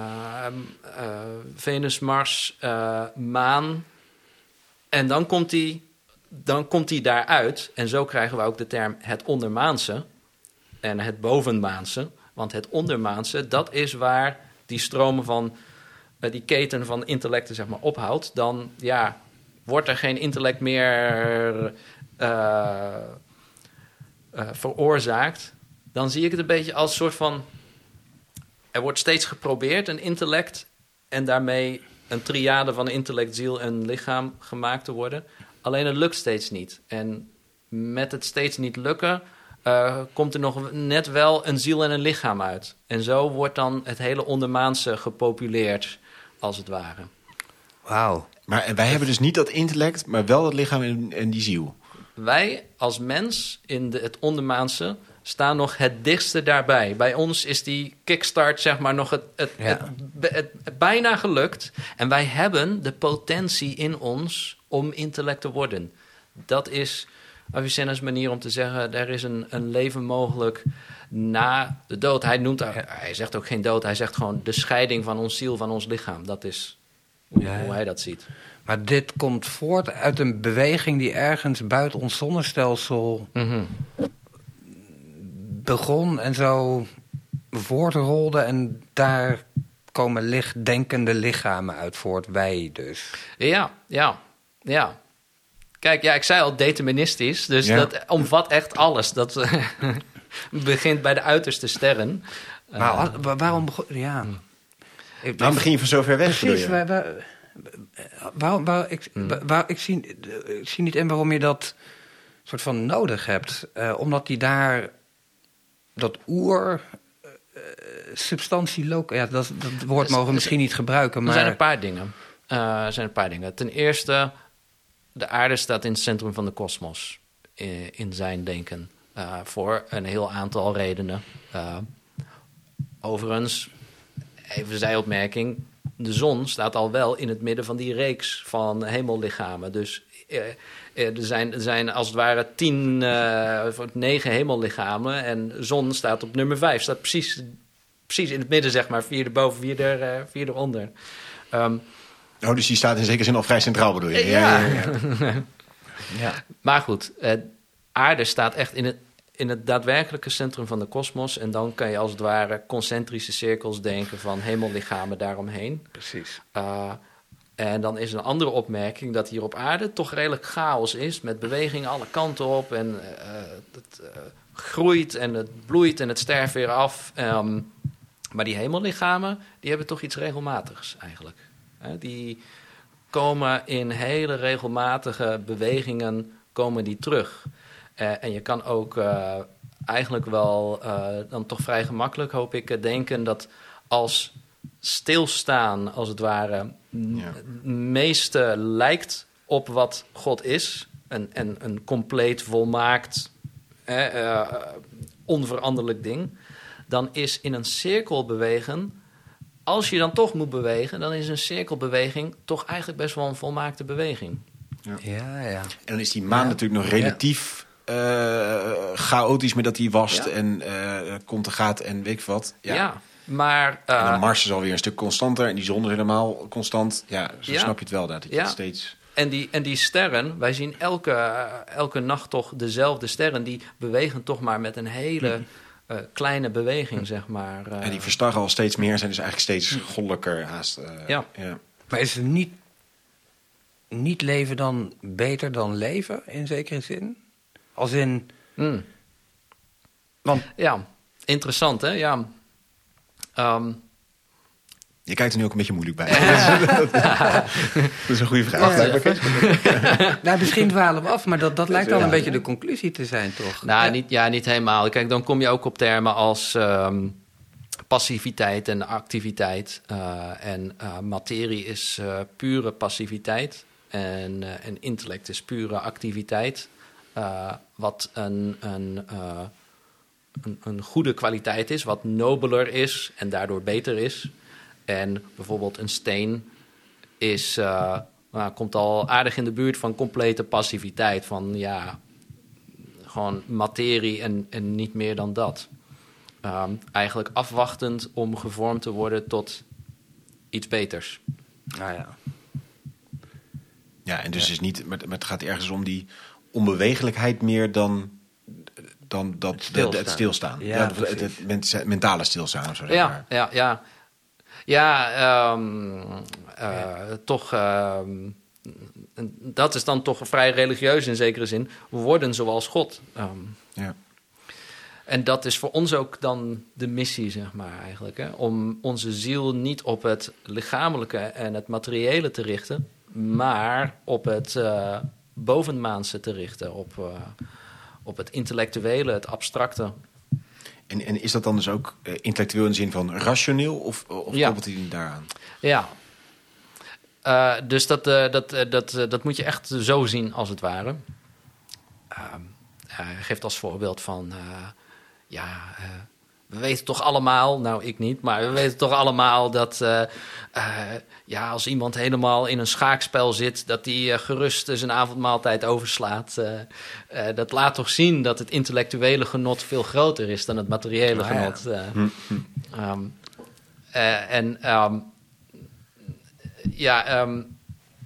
uh, Venus, Mars, uh, maan. En dan komt hij dan komt die daaruit. En zo krijgen we ook de term het ondermaanse en het bovenmaanse. Want het ondermaanse, dat is waar die stromen van, uh, die keten van intellecten zeg maar ophoudt. Dan ja, wordt er geen intellect meer uh, uh, veroorzaakt. Dan zie ik het een beetje als een soort van, er wordt steeds geprobeerd een intellect en daarmee een triade van intellect, ziel en lichaam gemaakt te worden. Alleen het lukt steeds niet. En met het steeds niet lukken uh, komt er nog net wel een ziel en een lichaam uit. En zo wordt dan het hele ondermaanse gepopuleerd, als het ware. Wauw. Maar en wij hebben dus niet dat intellect, maar wel dat lichaam en, en die ziel. Wij als mens in de, het ondermaanse staan nog het dichtste daarbij. Bij ons is die kickstart zeg maar nog het, het, Ja. het, het, het, het bijna gelukt. En wij hebben de potentie in ons om intellect te worden. Dat is Avicenna's manier om te zeggen, er is een, een leven mogelijk na de dood. Hij noemt, Ja. hij zegt ook geen dood, hij zegt gewoon de scheiding van ons ziel, van ons lichaam. Dat is hoe, Ja, ja. hoe hij dat ziet. Maar dit komt voort uit een beweging die ergens buiten ons zonnestelsel Mm-hmm. begon en zo voortrolde. En daar komen lichtdenkende lichamen uit voort, wij dus. Ja, ja, ja. Kijk, ja, ik zei al deterministisch, dus Ja. dat omvat echt alles. Dat eh, begint bij de uiterste sterren. Maar Uh, wa- wa- waarom begon... Ja. Ik- Waarom begin je van zo ver weg? Precies, bedoel je? waar, waar, waarom, waar, ik, waar, waar- ik, zie, ik zie niet in waarom je dat soort van nodig hebt. Uh, omdat die daar dat oer uh, substantie loco... Ja, dat, dat woord Dus- mogen we dus- misschien niet gebruiken, er maar... zijn een paar dingen. Uh, er zijn een paar dingen. Ten eerste, de aarde staat in het centrum van de kosmos. In, in zijn denken. Uh, voor een heel aantal redenen. Uh, overigens, even een zijopmerking. De zon staat al wel in het midden van die reeks van hemellichamen. Dus uh, er, zijn, er zijn als het ware tien, uh, negen hemellichamen. En de zon staat op nummer vijf. Staat precies, precies in het midden, zeg maar. Vier erboven, vier, er, uh, vier eronder. Um, Oh, dus die staat in zekere zin al vrij centraal, bedoel je? Ja. ja, ja. Ja. Maar goed, uh, aarde staat echt in het, in het daadwerkelijke centrum van de kosmos. En dan kan je als het ware concentrische cirkels denken van hemellichamen daaromheen. Precies. Uh, en dan is een andere opmerking dat hier op aarde toch redelijk chaos is. Met beweging alle kanten op. En uh, het uh, groeit en het bloeit en het sterft weer af. Um, maar die hemellichamen, die hebben toch iets regelmatigs eigenlijk. Uh, die komen in hele regelmatige bewegingen komen die terug. Uh, en je kan ook uh, eigenlijk wel uh, dan toch vrij gemakkelijk, hoop ik, uh, denken dat als stilstaan, als het ware, Ja. het meeste lijkt op wat God is. En, en een compleet, volmaakt, uh, uh, onveranderlijk ding. Dan is in een cirkel bewegen, als je dan toch moet bewegen, dan is een cirkelbeweging toch eigenlijk best wel een volmaakte beweging. Ja, ja. En dan is die maan Ja. natuurlijk nog relatief uh, chaotisch met dat hij wast Ja. en uh, komt en gaat en weet ik wat. Ja. Ja, maar... Uh, En dan Mars is alweer een stuk constanter en die zon is helemaal constant. Ja, zo Ja. snap je het wel. Dat je Ja. het steeds... En die, en die sterren, wij zien elke, uh, elke nacht toch dezelfde sterren. Die bewegen toch maar met een hele uh, kleine beweging, zeg maar. Uh, En die verstarren al steeds meer, zijn dus eigenlijk steeds goddelijker haast. Uh, Ja. ja. Maar is het niet, niet leven dan beter dan leven, in zekere zin? Als in... mm, Want ja, interessant, hè? Ja. Um, Je kijkt er nu ook een beetje moeilijk bij. Dat is een goede vraag. Wacht even. nou, misschien dwalen we af, maar dat, dat lijkt al Ja. een beetje de conclusie te zijn, toch? Nou, Ja. niet, ja, niet helemaal. Kijk, dan kom je ook op termen als um, passiviteit en activiteit. Uh, en uh, materie is uh, pure passiviteit. En, uh, en intellect is pure activiteit. Uh, wat een, een, uh, een, een goede kwaliteit is, wat nobeler is en daardoor beter is. En bijvoorbeeld een steen is, uh, nou, komt al aardig in de buurt van complete passiviteit. Van ja, gewoon materie en, en niet meer dan dat. Um, eigenlijk afwachtend om gevormd te worden tot iets beters. Nou ja. Ja, en dus ja. is niet, maar het gaat ergens om die onbewegelijkheid meer dan, dan dat, het stilstaan. De, het, stilstaan. Ja, ja, het, het, het mentale stilstaan of zo. Ja, maar. ja, ja. Ja, um, uh, ja. toch... Um, dat is dan toch vrij religieus in zekere zin. We worden zoals God. Um, ja. En dat is voor ons ook dan de missie, zeg maar, eigenlijk. Hè? Om onze ziel niet op het lichamelijke en het materiële te richten, maar op het uh, bovenmaanse te richten. Op, uh, op het intellectuele, het abstracte. En, en is dat dan dus ook uh, intellectueel in de zin van rationeel? Of, of ja. koppelt hij niet daaraan? Ja. Uh, dus dat, uh, dat, uh, dat, uh, dat moet je echt zo zien, als het ware. Uh, hij geeft als voorbeeld van... Uh, ja, uh, we weten toch allemaal... Nou, ik niet, maar we weten toch allemaal dat... Uh, uh, ja, als iemand helemaal in een schaakspel zit... dat hij uh, gerust zijn avondmaaltijd overslaat. Uh, uh, dat laat toch zien dat het intellectuele genot... veel groter is dan het materiële ah, genot. Ja. Uh, um, uh, en... Um, Ja, um,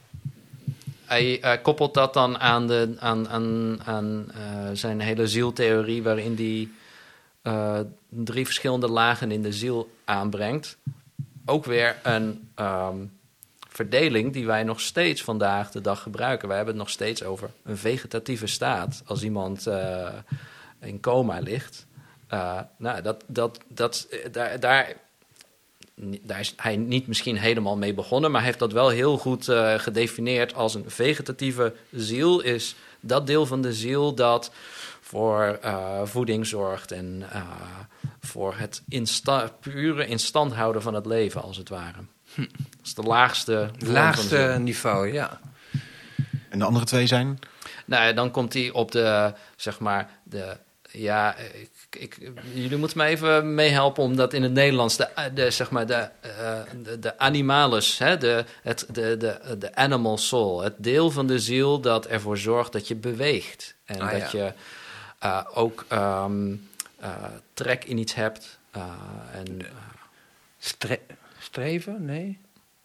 hij uh, koppelt dat dan aan, de, aan, aan, aan uh, zijn hele zieltheorie... waarin hij uh, drie verschillende lagen in de ziel aanbrengt. Ook weer een um, verdeling die wij nog steeds vandaag de dag gebruiken. Wij hebben het nog steeds over een vegetatieve staat. Als iemand uh, in coma ligt. Uh, nou, dat, dat, dat, daar... daar Daar is hij niet misschien helemaal mee begonnen... maar heeft dat wel heel goed uh, gedefinieerd als een vegetatieve ziel... is dat deel van de ziel dat voor uh, voeding zorgt... en uh, voor het insta- pure instand houden van het leven, als het ware. Hm. Dat is de laagste... Het laagste niveau, ja. En de andere twee zijn? Nou, dan komt hij op de, zeg maar, de... Ja, ik, ik, jullie moeten me even meehelpen omdat in het Nederlands de, de zeg maar de, uh, de, de animalis, hè, de, het, de, de, de animal soul, het deel van de ziel dat ervoor zorgt dat je beweegt en ah, dat ja. je uh, ook um, uh, trek in iets hebt uh, en uh, Stre- streven, nee,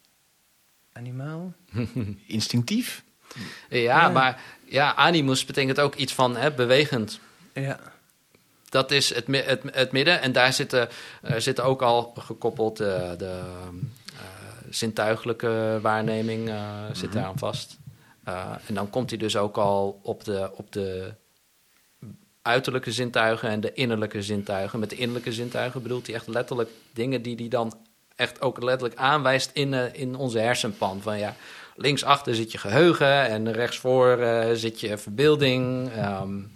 animaal, instinctief. Ja, ja, maar ja, animus betekent ook iets van hè, bewegend. Ja. Dat is het, het, het midden. En daar zitten, uh, zitten ook al gekoppeld uh, de uh, zintuigelijke waarneming uh, mm-hmm. zit daar aan vast. Uh, en dan komt hij dus ook al op de, op de uiterlijke zintuigen en de innerlijke zintuigen. Met de innerlijke zintuigen bedoelt hij echt letterlijk dingen die hij dan echt ook letterlijk aanwijst in, uh, in onze hersenpan. Van ja, linksachter zit je geheugen en rechtsvoor uh, zit je verbeelding. Um,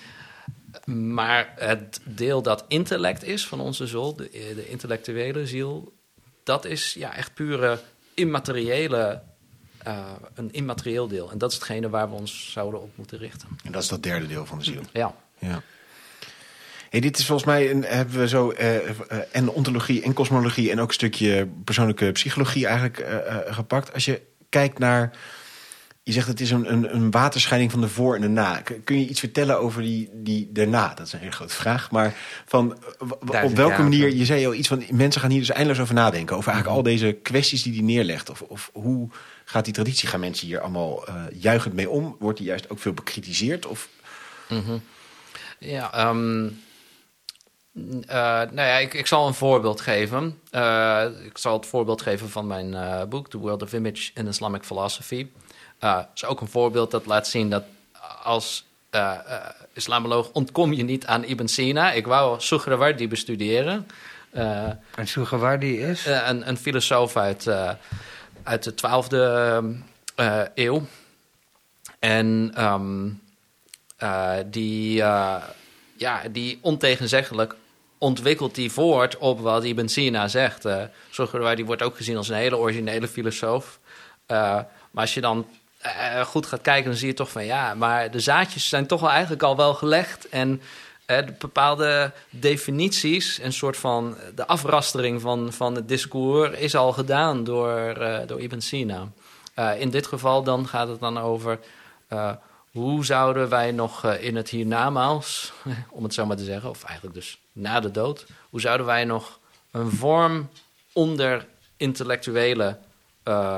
Maar het deel dat intellect is van onze ziel, de, de intellectuele ziel... dat is ja, echt pure immateriële, uh, een immaterieel deel. En dat is hetgene waar we ons zouden op moeten richten. En dat is dat derde deel van de ziel? Ja. ja. Hey, dit is volgens mij, een, hebben we zo uh, uh, en ontologie en kosmologie... en ook een stukje persoonlijke psychologie eigenlijk uh, uh, gepakt. Als je kijkt naar... Je zegt het is een, een, een waterscheiding van de voor en de na. Kun je iets vertellen over die, die daarna? Dat is een hele grote vraag. Maar van, w- op welke manier... Je zei al iets van... Mensen gaan hier dus eindeloos over nadenken. Over eigenlijk mm-hmm. al deze kwesties die hij neerlegt. Of, of hoe gaat die traditie? Gaan mensen hier allemaal uh, juichend mee om? Wordt die juist ook veel bekritiseerd? Of... Mm-hmm. Ja, um, uh, nou ja, ik, ik zal een voorbeeld geven. Uh, ik zal het voorbeeld geven van mijn uh, boek... The World of Image in Islamic Philosophy... Uh, dat is ook een voorbeeld dat laat zien dat als uh, uh, islamoloog ontkom je niet aan Ibn Sina. Ik wou Suhrawardi bestuderen. Uh, en Suhrawardi is? Uh, een, een filosoof uit, uh, uit de twaalfde uh, eeuw. En um, uh, die, uh, ja, die ontegenzeggelijk ontwikkelt die voort op wat Ibn Sina zegt. Uh, Suhrawardi wordt ook gezien als een hele originele filosoof. Uh, maar als je dan uh, goed gaat kijken, dan zie je toch van... ja, maar de zaadjes zijn toch wel eigenlijk al wel gelegd... en uh, de bepaalde definities, een soort van... de afrastering van, van het discours is al gedaan door, uh, door Ibn Sina. Uh, in dit geval dan gaat het dan over... Uh, hoe zouden wij nog uh, in het hiernamaals, om het zo maar te zeggen... of eigenlijk dus na de dood... hoe zouden wij nog een vorm onder intellectuele... Uh,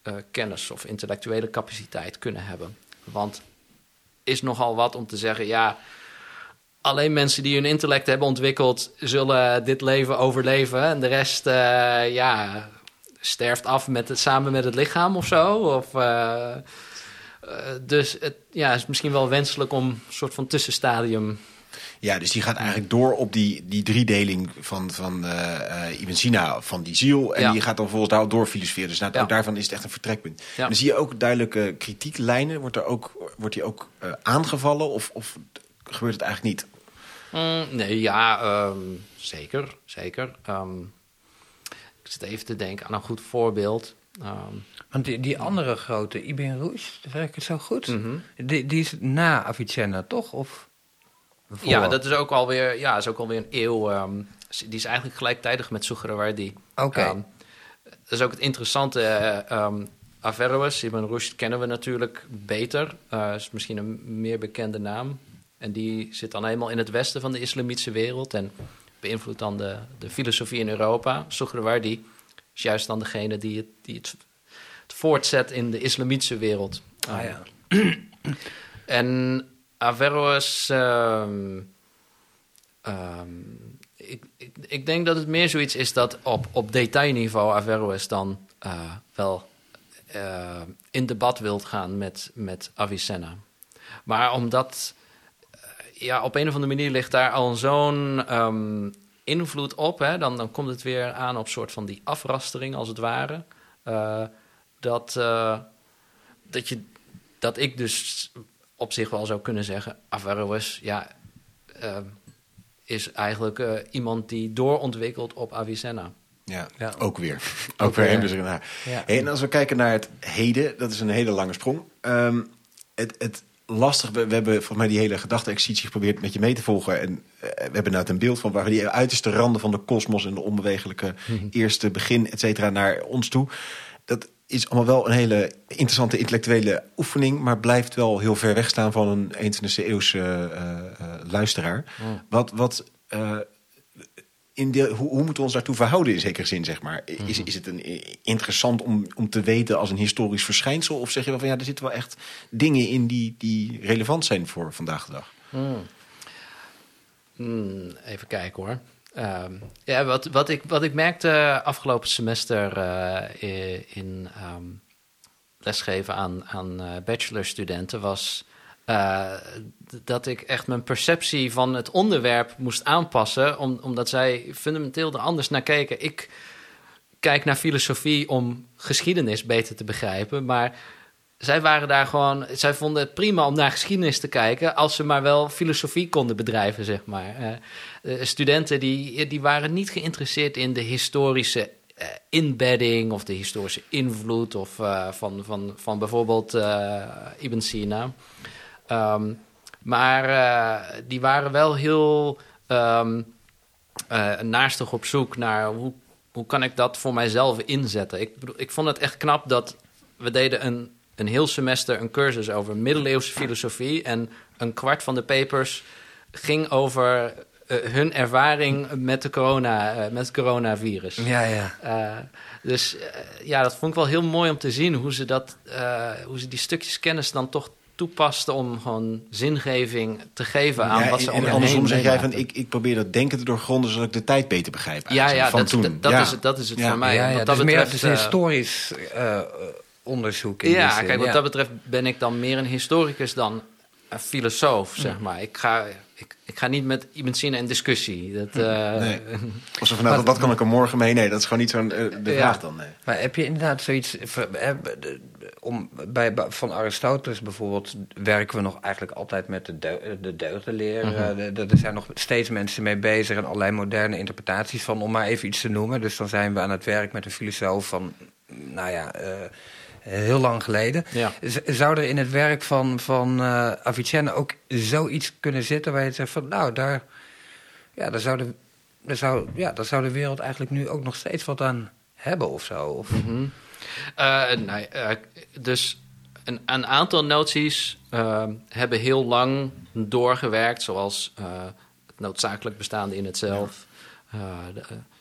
uh, kennis of intellectuele capaciteit kunnen hebben. Want is nogal wat om te zeggen, ja, alleen mensen die hun intellect hebben ontwikkeld zullen dit leven overleven en de rest, uh, ja, sterft af met het, samen met het lichaam of zo. Of, uh, uh, dus het ja, is misschien wel wenselijk om een soort van tussenstadium. Ja, dus die gaat eigenlijk door op die, die driedeling van, van uh, uh, Ibn Sina, van die ziel. En ja. die gaat dan volgens daar door filosoferen. Dus nou, ja. ook daarvan is het echt een vertrekpunt. Ja. En dan zie je ook duidelijke kritieklijnen. Wordt, er ook, wordt die ook uh, aangevallen of, of gebeurt het eigenlijk niet? Mm, nee, ja, um, zeker. zeker. Um, ik zit even te denken aan een goed voorbeeld. Um, Want die, die andere grote, Ibn Rushd, werkt het zo goed? Mm-hmm. Die, die is na Avicenna, toch? Of voor? Ja, dat is ook alweer, ja, is ook alweer een eeuw. Um, die is eigenlijk gelijktijdig met Suhrawardi. Oké. Okay. Um, dat is ook het interessante. Uh, um, Averroës, Ibn Rushd kennen we natuurlijk beter. Uh, is misschien een meer bekende naam. En die zit dan helemaal in het westen van de islamitische wereld en beïnvloedt dan de, de filosofie in Europa. Suhrawardi is juist dan degene die het, die het, het voortzet in de islamitische wereld. Ah, ja. En Averroës, um, um, ik, ik, ik denk dat het meer zoiets is dat op, op detailniveau Averroës dan uh, wel uh, in debat wilt gaan met, met Avicenna. Maar omdat, uh, ja, op een of andere manier ligt daar al zo'n um, invloed op, hè, dan, dan komt het weer aan op soort van die afrastering als het ware. Uh, dat, uh, dat, je, dat ik dus op zich wel zou kunnen zeggen, Averroës, ja, uh, is eigenlijk uh, iemand die doorontwikkelt op Avicenna. Ja, ja. ook weer. Ook, ook weer hebben ze gedaan. Ja. Hey, en als we kijken naar het heden, dat is een hele lange sprong. Um, het, het lastig, we, we hebben volgens mij die hele gedachte-exercitie geprobeerd met je mee te volgen. En uh, we hebben nou een beeld van waar die uiterste randen van de kosmos en de onbewegelijke mm-hmm. eerste begin, et cetera, naar ons toe. Dat is allemaal wel een hele interessante intellectuele oefening, maar blijft wel heel ver weg staan van een eenentwintigste eeuwse uh, uh, luisteraar. Mm. Wat, wat, uh, in de, hoe, hoe moeten we ons daartoe verhouden in zekere zin, zeg maar? Mm-hmm. Is, is het een, interessant om, om te weten als een historisch verschijnsel? Of zeg je wel van ja, er zitten wel echt dingen in die, die relevant zijn voor vandaag de dag? Mm. Mm, even kijken hoor. Um, ja, wat, wat, ik, wat ik merkte afgelopen semester uh, in um, lesgeven aan, aan uh, bachelorstudenten was uh, dat ik echt mijn perceptie van het onderwerp moest aanpassen, om, omdat zij fundamenteel er anders naar keken. Ik kijk naar filosofie om geschiedenis beter te begrijpen, maar zij waren daar gewoon, zij vonden het prima om naar geschiedenis te kijken, als ze maar wel filosofie konden bedrijven, zeg maar. Uh, uh, studenten die, die waren niet geïnteresseerd in de historische uh, inbedding of de historische invloed of, uh, van, van, van bijvoorbeeld uh, Ibn Sina. Um, maar uh, die waren wel heel um, uh, naastig op zoek naar hoe, hoe kan ik dat voor mijzelf inzetten. Ik, bedoel, ik vond het echt knap dat we deden een een heel semester een cursus over middeleeuwse filosofie en een kwart van de papers ging over uh, hun ervaring met, de corona, uh, met het coronavirus. Ja, ja. Uh, dus uh, ja, dat vond ik wel heel mooi om te zien hoe ze, dat, uh, hoe ze die stukjes kennis dan toch toepasten om gewoon zingeving te geven aan ja, wat ze en, en andersom zeg jij van ik, ik probeer dat denken te doorgronden zodat ik de tijd beter begrijp. Ja, ja, van dat, toen. dat, dat, ja. Is het, dat is het ja. voor mij. Ja, ja, wat dat dat is betreft, meer het is historisch uh, onderzoek. In ja, die zin. kijk, wat ja. dat betreft ben ik dan meer een historicus dan een filosoof, zeg ja. maar. Ik ga, ik, ik ga niet met Ibn Sina in discussie. Dat, uh, nee. Of zo van, nou, wat kan ik er morgen mee? Nee, dat is gewoon niet zo'n uh, de ja. vraag dan. Nee. Maar heb je inderdaad zoiets... Om, bij, van Aristoteles bijvoorbeeld werken we nog eigenlijk altijd met de, de, de deugdenleer. Uh-huh. de, de, er zijn nog steeds mensen mee bezig en allerlei moderne interpretaties van, om maar even iets te noemen. Dus dan zijn we aan het werk met een filosoof van, nou ja, uh, heel lang geleden. Ja. Z- zou er in het werk van, van uh, Avicenna ook zoiets kunnen zitten waar je zegt van, nou, daar, ja, daar, zou de, daar, zou, ja, daar zou de wereld eigenlijk nu ook nog steeds wat aan hebben of zo? Of... Mm-hmm. Uh, nee, uh, dus een, een aantal noties uh, hebben heel lang doorgewerkt, zoals uh, het noodzakelijk bestaande in het zelf, uh, de,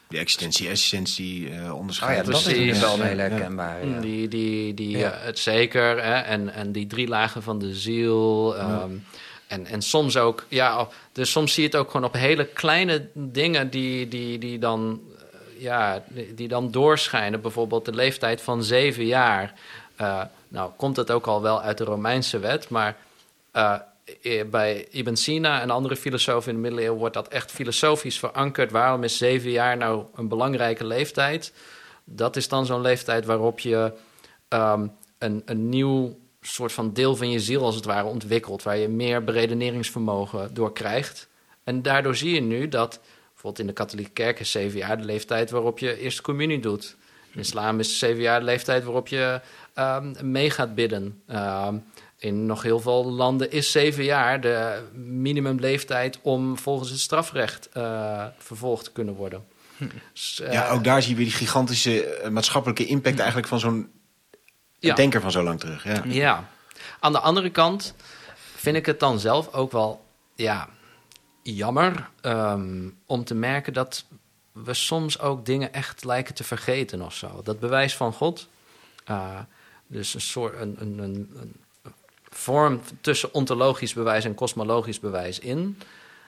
Die existentie, essentie, uh, onderscheiden. Oh ja, dat is Precies. wel een hele herkenbare. Ja. Die, die, die, Ja. uh, het zeker, hè? En, en die drie lagen van de ziel. Um, Ja. en, en soms ook, ja, dus soms zie je het ook gewoon op hele kleine dingen die, die, die, dan, uh, ja, die, die dan doorschijnen. Bijvoorbeeld de leeftijd van zeven jaar. Uh, nou, komt het ook al wel uit de Romeinse wet, maar uh, bij Ibn Sina en andere filosofen in de middeleeuwen wordt dat echt filosofisch verankerd. Waarom is zeven jaar nou een belangrijke leeftijd? Dat is dan zo'n leeftijd waarop je um, een, een nieuw soort van deel van je ziel als het ware ontwikkelt, waar je meer beredeneringsvermogen door krijgt. En daardoor zie je nu dat, bijvoorbeeld in de katholieke kerk is zeven jaar de leeftijd waarop je eerste communie doet. In islam is zeven jaar de leeftijd waarop je um, mee gaat bidden. Um, in nog heel veel landen is zeven jaar de minimumleeftijd om volgens het strafrecht uh, vervolgd te kunnen worden. Hm. Dus, uh, ja, ook daar zie je weer die gigantische uh, maatschappelijke impact hm. eigenlijk van zo'n ja. denker van zo lang terug. Ja. ja. Aan de andere kant vind ik het dan zelf ook wel ja, jammer um, om te merken dat we soms ook dingen echt lijken te vergeten of zo. Dat bewijs van God, uh, dus een soort een, een, een, een vorm tussen ontologisch bewijs en kosmologisch bewijs in,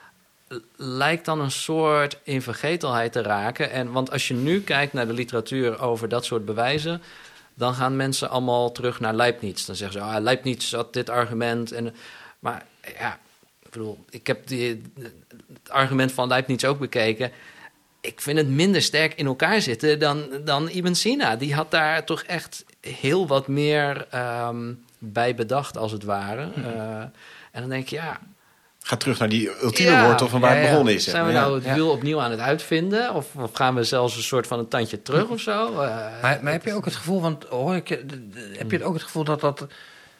lijkt dan een soort in vergetelheid te raken. En, want als je nu kijkt naar de literatuur over dat soort bewijzen, dan gaan mensen allemaal terug naar Leibniz. Dan zeggen ze, ah, Leibniz had dit argument. En, maar ja, ik bedoel, ik heb die, het argument van Leibniz ook bekeken. Ik vind het minder sterk in elkaar zitten dan, dan Ibn Sina. Die had daar toch echt heel wat meer um, bij bedacht, als het ware. Mm-hmm. Uh, en dan denk je, ja... Ga terug naar die ultieme ja, wortel van waar ja, het ja. begonnen is. Zijn we ja. nou het wiel opnieuw aan het uitvinden? Of, of gaan we zelfs een soort van een tandje terug of zo? Uh, maar, maar heb je ook het gevoel, want hoor ik, heb je ook het gevoel dat dat...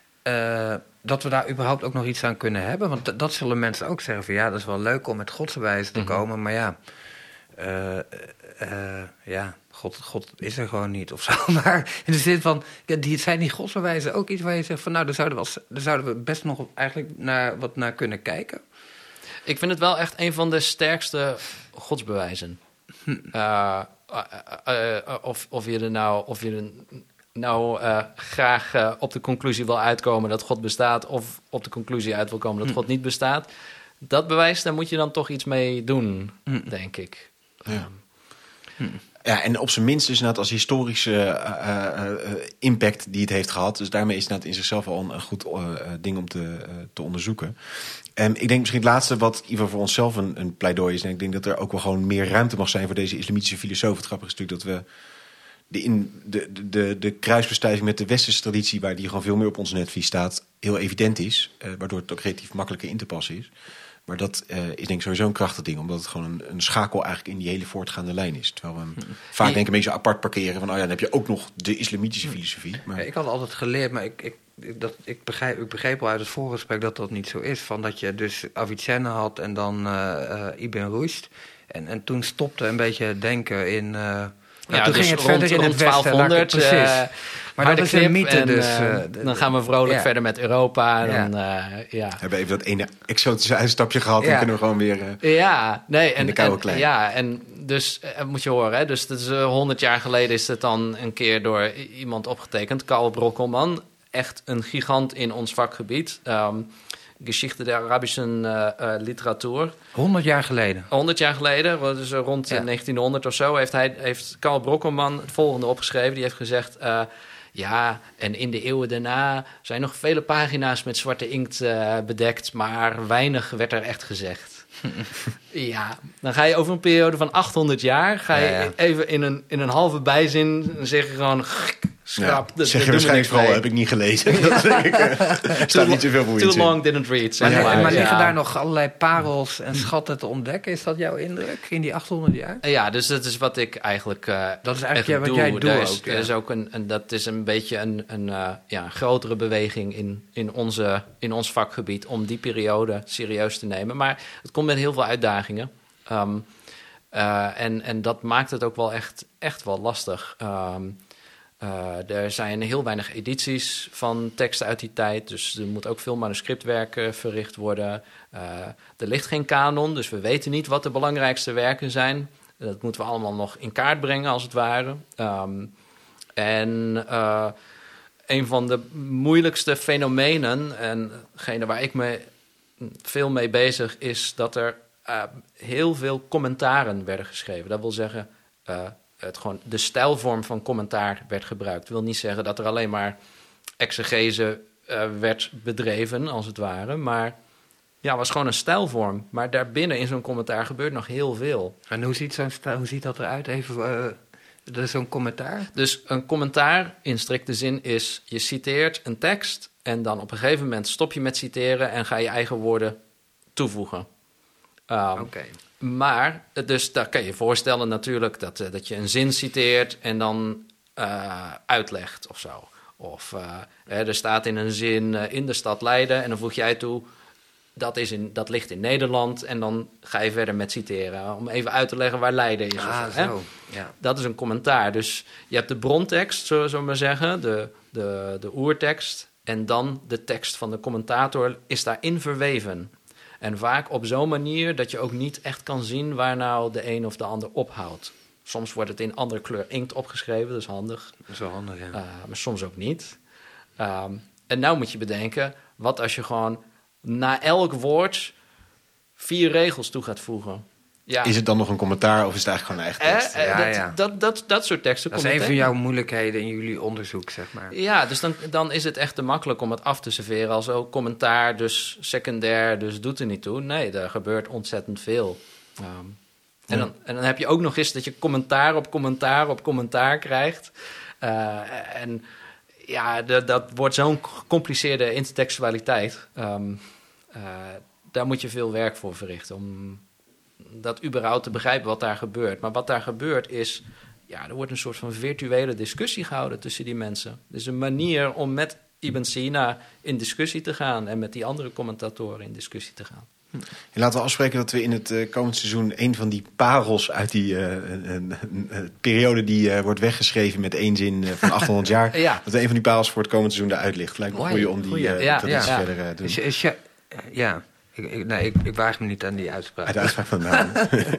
Uh, dat we daar überhaupt ook nog iets aan kunnen hebben? Want d- dat zullen mensen ook zeggen van ja, dat is wel leuk om met godsbewijzen te mm-hmm. komen, maar ja... Uh, uh, ja, God, God is er gewoon niet of zo. Maar in de zin van, die, zijn die godsbewijzen ook iets waar je zegt van nou, daar zouden we, als, daar zouden we best nog eigenlijk naar, wat naar kunnen kijken? Ik vind het wel echt een van de sterkste godsbewijzen. Hm. Uh, uh, uh, uh, of, of je er nou, of je er nou uh, graag uh, op de conclusie wil uitkomen dat God bestaat, of op de conclusie uit wil komen dat hm. God niet bestaat. Dat bewijs, daar moet je dan toch iets mee doen, hm. denk ik. Ja. Hm. Ja, en op zijn minst dus inderdaad als historische uh, uh, uh, impact die het heeft gehad. Dus daarmee is het inderdaad in zichzelf al een, een goed uh, ding om te, uh, te onderzoeken. Um, ik denk misschien het laatste wat Ivo voor onszelf een, een pleidooi is. En ik denk dat er ook wel gewoon meer ruimte mag zijn voor deze islamitische filosofen. Het grappige is natuurlijk dat we de, in, de, de, de, de kruisbestuiving met de westerse traditie, waar die gewoon veel meer op ons netvlies staat, heel evident is. Uh, waardoor het ook relatief makkelijker in te passen is. Maar dat uh, is denk ik sowieso een krachtig ding. Omdat het gewoon een, een schakel eigenlijk in die hele voortgaande lijn is. Terwijl we hem hmm. vaak denk ik een beetje apart parkeren. Van oh ja, dan heb je ook nog de islamitische filosofie. Maar... Ja, ik had altijd geleerd, maar ik, ik, ik, dat, ik, begrijp, ik begreep al uit het voorgesprek dat dat niet zo is. Van dat je dus Avicenna had en dan uh, uh, Ibn Rushd. En, en toen stopte een beetje denken in... Uh, ja, nou, toen dus ging het rond, verder in rond het westen. twaalfhonderd. Precies. Uh, maar dat is een mythe en, dus. Uh, uh, dan gaan we vrolijk ja. verder met Europa. Ja. Dan, uh, ja. We hebben even dat ene exotische uitstapje gehad. Ja. En kunnen we gewoon weer uh, ja, nee, en, in de koude en, klei. Ja, en dus uh, moet je horen. Hè, dus dat is honderd uh, jaar geleden is het dan een keer door iemand opgetekend. Karl Brockelman. Echt een gigant in ons vakgebied. Um, Geschichte der Arabische uh, uh, literatuur. honderd jaar geleden? honderd jaar geleden, dus rond ja. negentienhonderd of zo, heeft, hij, heeft Karl Brockelman het volgende opgeschreven. Die heeft gezegd, uh, ja, en in de eeuwen daarna zijn nog vele pagina's met zwarte inkt uh, bedekt, maar weinig werd er echt gezegd. Ja, dan ga je over een periode van achthonderd jaar, ga je ja, ja. even in een, in een halve bijzin zeggen gewoon... Schrap, ja, dat, zeg dat je waarschijnlijk vooral, mee. heb ik niet gelezen. Dat denk ik, uh, staat niet zoveel voor Too long didn't read. Maar, maar, maar, maar liggen ja. daar nog allerlei parels en schatten te ontdekken? Is dat jouw indruk in die achthonderd jaar? Ja, dus dat is wat ik eigenlijk uh, Dat is eigenlijk ja, wat doe. jij doet er is, ook. Ja. Er is ook een, een, dat is een beetje een, een uh, ja, grotere beweging in, in, onze, in ons vakgebied... om die periode serieus te nemen. Maar het komt met heel veel uitdagingen. Um, uh, en, en dat maakt het ook wel echt, echt wel lastig. Um, Uh, er zijn heel weinig edities van teksten uit die tijd. Dus er moet ook veel manuscriptwerk uh, verricht worden. Uh, er ligt geen kanon, dus we weten niet wat de belangrijkste werken zijn. Dat moeten we allemaal nog in kaart brengen, als het ware. Um, en uh, een van de moeilijkste fenomenen, en degene waar ik me veel mee bezig, is dat er uh, heel veel commentaren werden geschreven. Dat wil zeggen, uh, het gewoon de stijlvorm van commentaar werd gebruikt. Dat wil niet zeggen dat er alleen maar exegese uh, werd bedreven, als het ware, maar ja, was gewoon een stijlvorm. Maar daarbinnen in zo'n commentaar gebeurt nog heel veel. En hoe ziet, zo'n stijl, hoe ziet dat eruit? Even, uh, dat is zo'n commentaar? Dus een commentaar in strikte zin is, je citeert een tekst en dan op een gegeven moment stop je met citeren en ga je eigen woorden toevoegen. Um, Oké. Okay. Maar, dus daar kan je je voorstellen natuurlijk dat, uh, dat je een zin citeert en dan uh, uitlegt of zo. Of uh, er staat in een zin uh, in de stad Leiden en dan voeg jij toe, dat, is in, dat ligt in Nederland en dan ga je verder met citeren. Om even uit te leggen waar Leiden is. Ah, of, zo. Ja. Dat is een commentaar. Dus je hebt de brontekst, zullen we maar zeggen, de, de, de oertekst. En dan de tekst van de commentator is daarin verweven. En vaak op zo'n manier dat je ook niet echt kan zien waar nou de een of de ander ophoudt. Soms wordt het in andere kleur inkt opgeschreven, dat is handig. Dat is wel handig, ja. Uh, maar soms ook niet. Um, en nou moet je bedenken, wat als je gewoon na elk woord vier regels toe gaat voegen? Ja. Is het dan nog een commentaar of is het eigenlijk gewoon een eigen tekst? Eh, eh, Ja, dat, ja. Dat, dat, dat soort teksten. Dat is een van jouw moeilijkheden in jullie onderzoek, zeg maar. Ja, dus dan, dan is het echt te makkelijk om het af te serveren als ook commentaar, dus secundair, dus doet er niet toe. Nee, er gebeurt ontzettend veel. Um, en, dan, en dan heb je ook nog eens dat je commentaar op commentaar op commentaar krijgt. Uh, en ja, de, dat wordt zo'n gecompliceerde intertextualiteit. Um, uh, daar moet je veel werk voor verrichten om dat überhaupt te begrijpen wat daar gebeurt. Maar wat daar gebeurt is, ja, er wordt een soort van virtuele discussie gehouden tussen die mensen. Dus een manier om met Ibn Sina in discussie te gaan en met die andere commentatoren in discussie te gaan. Hm. Laten we afspreken dat we in het uh, komend seizoen een van die parels uit die uh, een, een, een periode die uh, wordt weggeschreven met één zin uh, van achthonderd jaar, ja. dat een van die parels voor het komend seizoen eruit ligt. Lijkt me goed om die uh, ja, dat ja, iets ja. verder uh, doen. Is, is je, ja, ik, ik, nee, ik, ik waag me niet aan die uitspraak. Uit de uitspraak van de naam.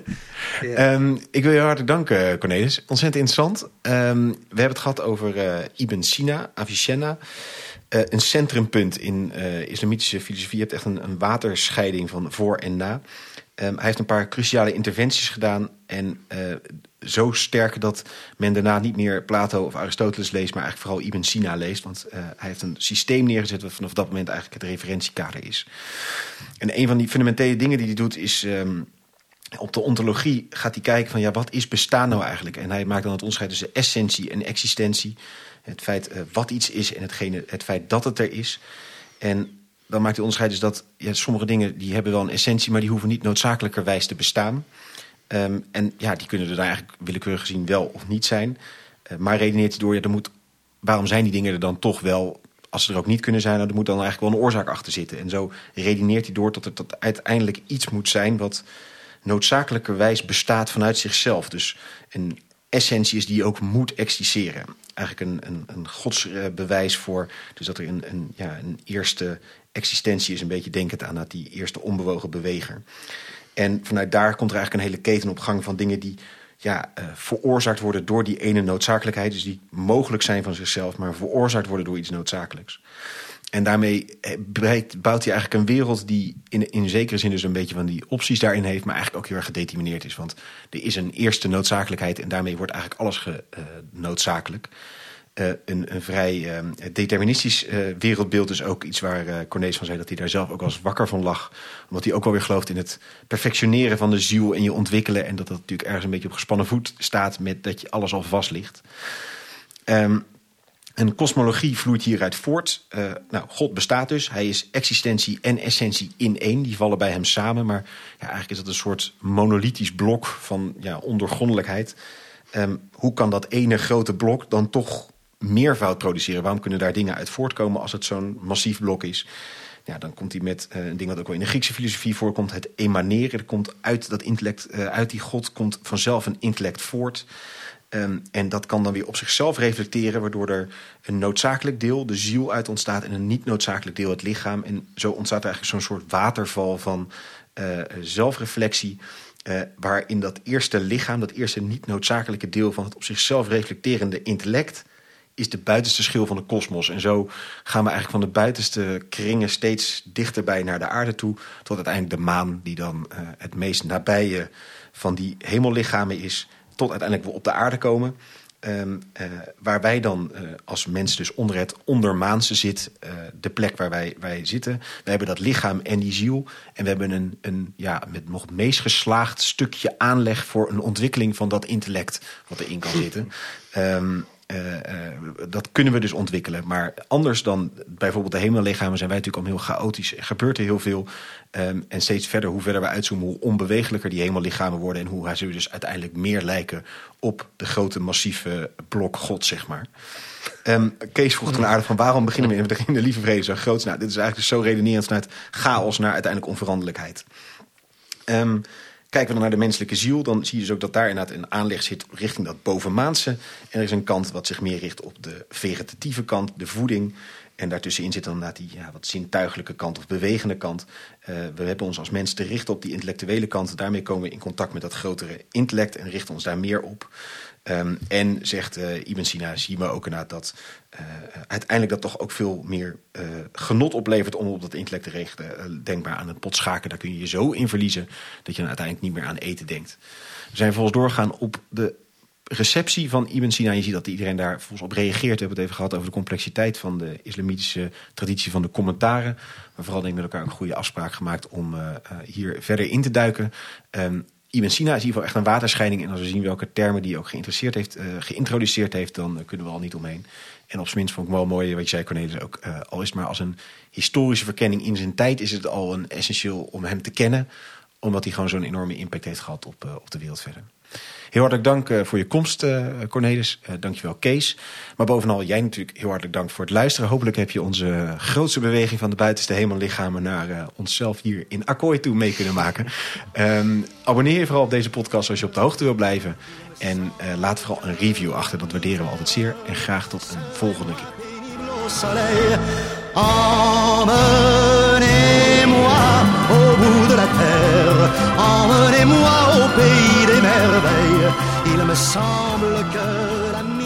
ja. um, ik wil je hartelijk danken, Cornelis. Ontzettend interessant. Um, we hebben het gehad over uh, Ibn Sina, Avicenna. Uh, een centrumpunt in uh, islamitische filosofie. Je hebt echt een, een waterscheiding van voor en na. Um, hij heeft een paar cruciale interventies gedaan. En uh, zo sterk dat men daarna niet meer Plato of Aristoteles leest, maar eigenlijk vooral Ibn Sina leest. Want uh, hij heeft een systeem neergezet wat vanaf dat moment eigenlijk het referentiekader is. En een van die fundamentele dingen die hij doet is, Um, op de ontologie gaat hij kijken van ja, wat is bestaan nou eigenlijk? En hij maakt dan het onderscheid tussen essentie en existentie. Het feit uh, wat iets is en hetgene, het feit dat het er is. En dan maakt hij onderscheid dus dat ja, sommige dingen die hebben wel een essentie, maar die hoeven niet noodzakelijkerwijs te bestaan. Um, en ja, die kunnen er dan eigenlijk willekeurig gezien wel of niet zijn. Uh, maar redeneert hij door, ja, er moet, waarom zijn die dingen er dan toch wel? Als ze er ook niet kunnen zijn, dan er moet dan eigenlijk wel een oorzaak achter zitten. En zo redeneert hij door tot er tot uiteindelijk iets moet zijn wat noodzakelijkerwijs bestaat vanuit zichzelf. Dus een essentie is die ook moet existeren. Eigenlijk een, een, een godsbewijs voor, dus dat er een, een, ja, een eerste existentie is, een beetje denkend aan dat die eerste onbewogen beweger. En vanuit daar komt er eigenlijk een hele keten op gang van dingen die ja, uh, veroorzaakt worden door die ene noodzakelijkheid. Dus die mogelijk zijn van zichzelf, maar veroorzaakt worden door iets noodzakelijks. En daarmee bouwt hij eigenlijk een wereld die in, in zekere zin dus een beetje van die opties daarin heeft, maar eigenlijk ook heel erg gedetermineerd is. Want er is een eerste noodzakelijkheid en daarmee wordt eigenlijk alles ge, uh, noodzakelijk. Uh, een, een vrij uh, deterministisch uh, wereldbeeld is ook iets waar uh, Cornelis van zei dat hij daar zelf ook wel eens wakker van lag. Omdat hij ook wel weer gelooft in het perfectioneren van de ziel en je ontwikkelen. En dat dat natuurlijk ergens een beetje op gespannen voet staat met dat je alles al vast ligt. Um, Een kosmologie vloeit hieruit voort. Uh, nou, God bestaat dus. Hij is existentie en essentie in één. Die vallen bij hem samen. Maar ja, eigenlijk is dat een soort monolithisch blok van ja, ondoorgrondelijkheid. Um, hoe kan dat ene grote blok dan toch meervoud produceren? Waarom kunnen daar dingen uit voortkomen als het zo'n massief blok is? Ja, dan komt hij met uh, een ding wat ook wel in de Griekse filosofie voorkomt. Het emaneren. Er komt uit dat intellect, uh, uit die God komt vanzelf een intellect voort. Um, en dat kan dan weer op zichzelf reflecteren, waardoor er een noodzakelijk deel, de ziel, uit ontstaat en een niet noodzakelijk deel, het lichaam. En zo ontstaat er eigenlijk zo'n soort waterval van uh, zelfreflectie. Uh, waarin dat eerste lichaam, dat eerste niet noodzakelijke deel van het op zichzelf reflecterende intellect, is de buitenste schil van de kosmos. En zo gaan we eigenlijk van de buitenste kringen steeds dichterbij naar de aarde toe, tot uiteindelijk de maan, die dan uh, het meest nabije van die hemellichamen is, tot uiteindelijk we op de aarde komen. Um, uh, waar wij dan uh, als mens dus onder het ondermaanse zit, uh, de plek waar wij, wij zitten. We hebben dat lichaam en die ziel. En we hebben een, een ja, met nog het meest geslaagd stukje aanleg voor een ontwikkeling van dat intellect wat erin kan zitten. Um, Uh, uh, dat kunnen we dus ontwikkelen. Maar anders dan bijvoorbeeld de hemellichamen zijn wij natuurlijk al heel chaotisch. Er gebeurt er heel veel. Um, en steeds verder, hoe verder we uitzoomen, hoe onbewegelijker die hemellichamen worden. En hoe ze dus uiteindelijk meer lijken op de grote massieve blok God, zeg maar. Um, Kees vroeg toen aardig van waarom beginnen we in de lieve vrede zo groot? Nou, dit is eigenlijk zo redenerend vanuit chaos naar uiteindelijk onveranderlijkheid. Um, Kijken we dan naar de menselijke ziel, dan zie je dus ook dat daar inderdaad een aanleg zit richting dat bovenmaanse. En er is een kant wat zich meer richt op de vegetatieve kant, de voeding. En daartussenin zit dan inderdaad die ja, wat zintuigelijke kant of bewegende kant. Uh, we hebben ons als mens te richten op die intellectuele kant. Daarmee komen we in contact met dat grotere intellect en richten ons daar meer op. Um, en zegt uh, Ibn Sina, zie je ook inderdaad dat uh, uiteindelijk dat toch ook veel meer uh, genot oplevert om op dat intellect te richten. Uh, denkbaar aan het pot schaken, daar kun je je zo in verliezen dat je dan uiteindelijk niet meer aan eten denkt. We zijn volgens doorgaan op de receptie van Ibn Sina. Je ziet dat iedereen daar volgens op reageert. We hebben het even gehad over de complexiteit van de islamitische traditie van de commentaren. Maar vooral denk ik met elkaar een goede afspraak gemaakt om uh, uh, hier verder in te duiken. Um, Ibn Sina is in ieder geval echt een waterscheiding. En als we zien welke termen die ook geïnteresseerd heeft, uh, geïntroduceerd heeft, dan uh, kunnen we al niet omheen. En op zijn minst vond ik wel mooi wat je zei, Cornelis, ook. Uh, al is het maar als een historische verkenning in zijn tijd, is het al een essentieel om hem te kennen. Omdat hij gewoon zo'n enorme impact heeft gehad op, uh, op de wereld verder. Heel hartelijk dank uh, voor je komst, uh, Cornelis. Uh, dankjewel, Kees. Maar bovenal jij natuurlijk heel hartelijk dank voor het luisteren. Hopelijk heb je onze uh, grootste beweging van de buitenste hemellichamen naar uh, onszelf hier in Akkooi toe mee kunnen maken. Um, abonneer je vooral op deze podcast als je op de hoogte wil blijven. En uh, laat vooral een review achter. Dat waarderen we altijd zeer. En graag tot een volgende keer. Emmenez-moi au bout de la terre, emmenez-moi au pays des merveilles. Il me semble que la